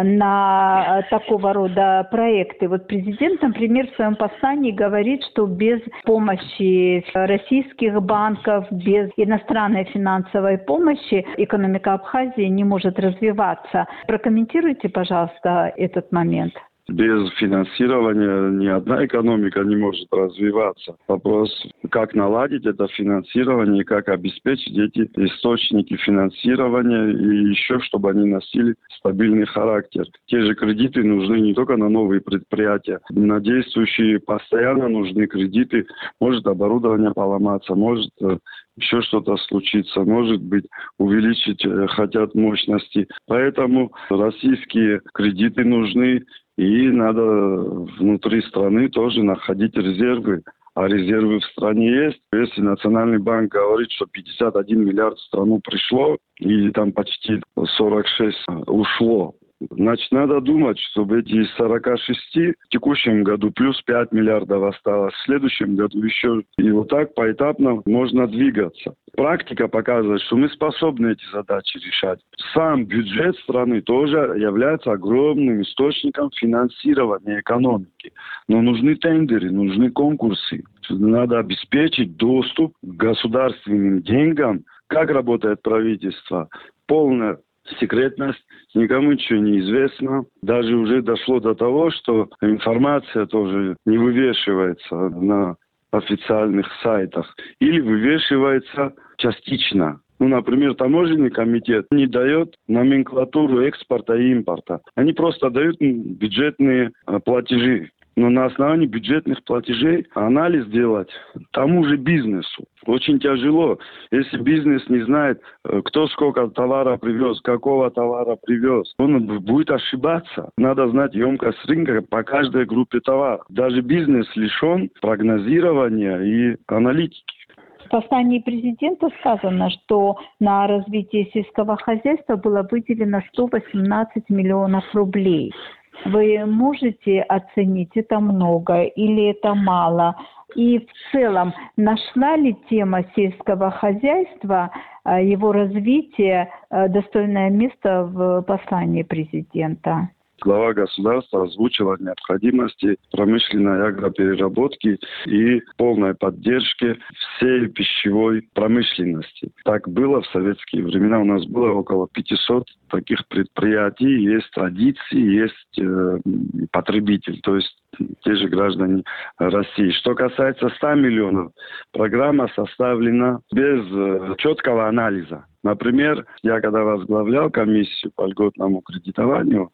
на такого рода проекты? Вот президент, например, в своем послании говорит, что без помощи российских банков, без иностранной финансовой помощи экономика Абхазии не может развиваться. Прокомментируйте, пожалуйста, этот момент. Без финансирования ни одна экономика не может развиваться. Вопрос, как наладить это финансирование, как обеспечить эти источники финансирования и еще, чтобы они носили стабильный характер. Те же кредиты нужны не только на новые предприятия. На действующие постоянно нужны кредиты. Может оборудование поломаться, может еще что-то случится, может быть увеличить хотят мощности. Поэтому российские кредиты нужны. И надо внутри страны тоже находить резервы. А резервы в стране есть. Если Национальный банк говорит, что пятьдесят один миллиард в страну пришло, и там почти сорок шесть ушло, значит, надо думать, чтобы эти из сорока шести в текущем году плюс пять миллиардов осталось, в следующем году еще. И вот так поэтапно можно двигаться. Практика показывает, что мы способны эти задачи решать. Сам бюджет страны тоже является огромным источником финансирования экономики. Но нужны тендеры, нужны конкурсы. Надо обеспечить доступ к государственным деньгам. Как работает правительство? Полная секретность, никому ничего не известно. Даже уже дошло до того, что информация тоже не вывешивается на официальных сайтах или вывешивается частично. Ну, например, таможенный комитет не дает номенклатуру экспорта и импорта. Они просто дают бюджетные платежи. Но на основании бюджетных платежей анализ делать тому же бизнесу очень тяжело. Если бизнес не знает, кто сколько товара привез, какого товара привез, он будет ошибаться. Надо знать емкость рынка по каждой группе товаров. Даже бизнес лишен прогнозирования и аналитики. В послании президента сказано, что на развитие сельского хозяйства было выделено сто восемнадцать миллионов рублей. Вы можете оценить, это много или это мало? И в целом, нашла ли тема сельского хозяйства, его развития, достойное место в послании президента? Глава государства озвучила необходимости промышленной агропереработки и полной поддержки всей пищевой промышленности. Так было в советские времена. У нас было около пятисот таких предприятий. Есть традиции, есть э, потребитель, то есть те же граждане России. Что касается ста миллионов, программа составлена без э, четкого анализа. Например, я когда возглавлял комиссию по льготному кредитованию,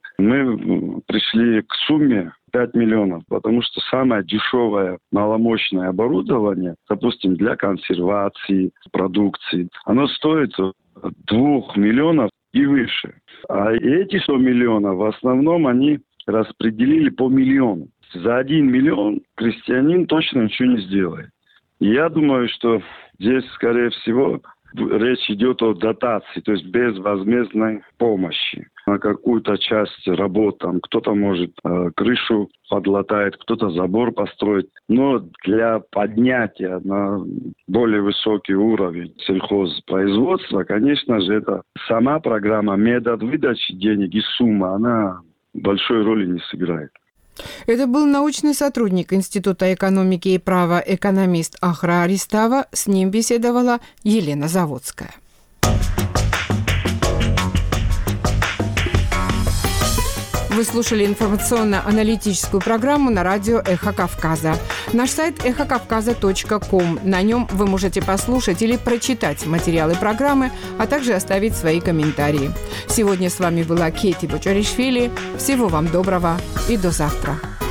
мы пришли к сумме пять миллионов, потому что самое дешевое маломощное оборудование, допустим, для консервации продукции, оно стоит двух миллионов и выше. А эти сто миллионов в основном они распределили по миллиону. За один миллион крестьянин точно ничего не сделает. И я думаю, что здесь, скорее всего, речь идет о дотации, то есть безвозмездной помощи. На какую-то часть работ там кто-то может э, крышу подлатает, кто-то забор построит. Но для поднятия на более высокий уровень сельхозпроизводства, конечно же, это сама программа, метод выдачи денег и сумма, она большой роли не сыграет. Это был научный сотрудник Института экономики и права, экономист Ахра Аристава. С ним беседовала Елена Заводская. Вы слушали информационно-аналитическую программу на радио «Эхо Кавказа». Наш сайт эхо кавказа точка ком. На нем вы можете послушать или прочитать материалы программы, а также оставить свои комментарии. Сегодня с вами была Кети Бочаришвили. Всего вам доброго и до завтра.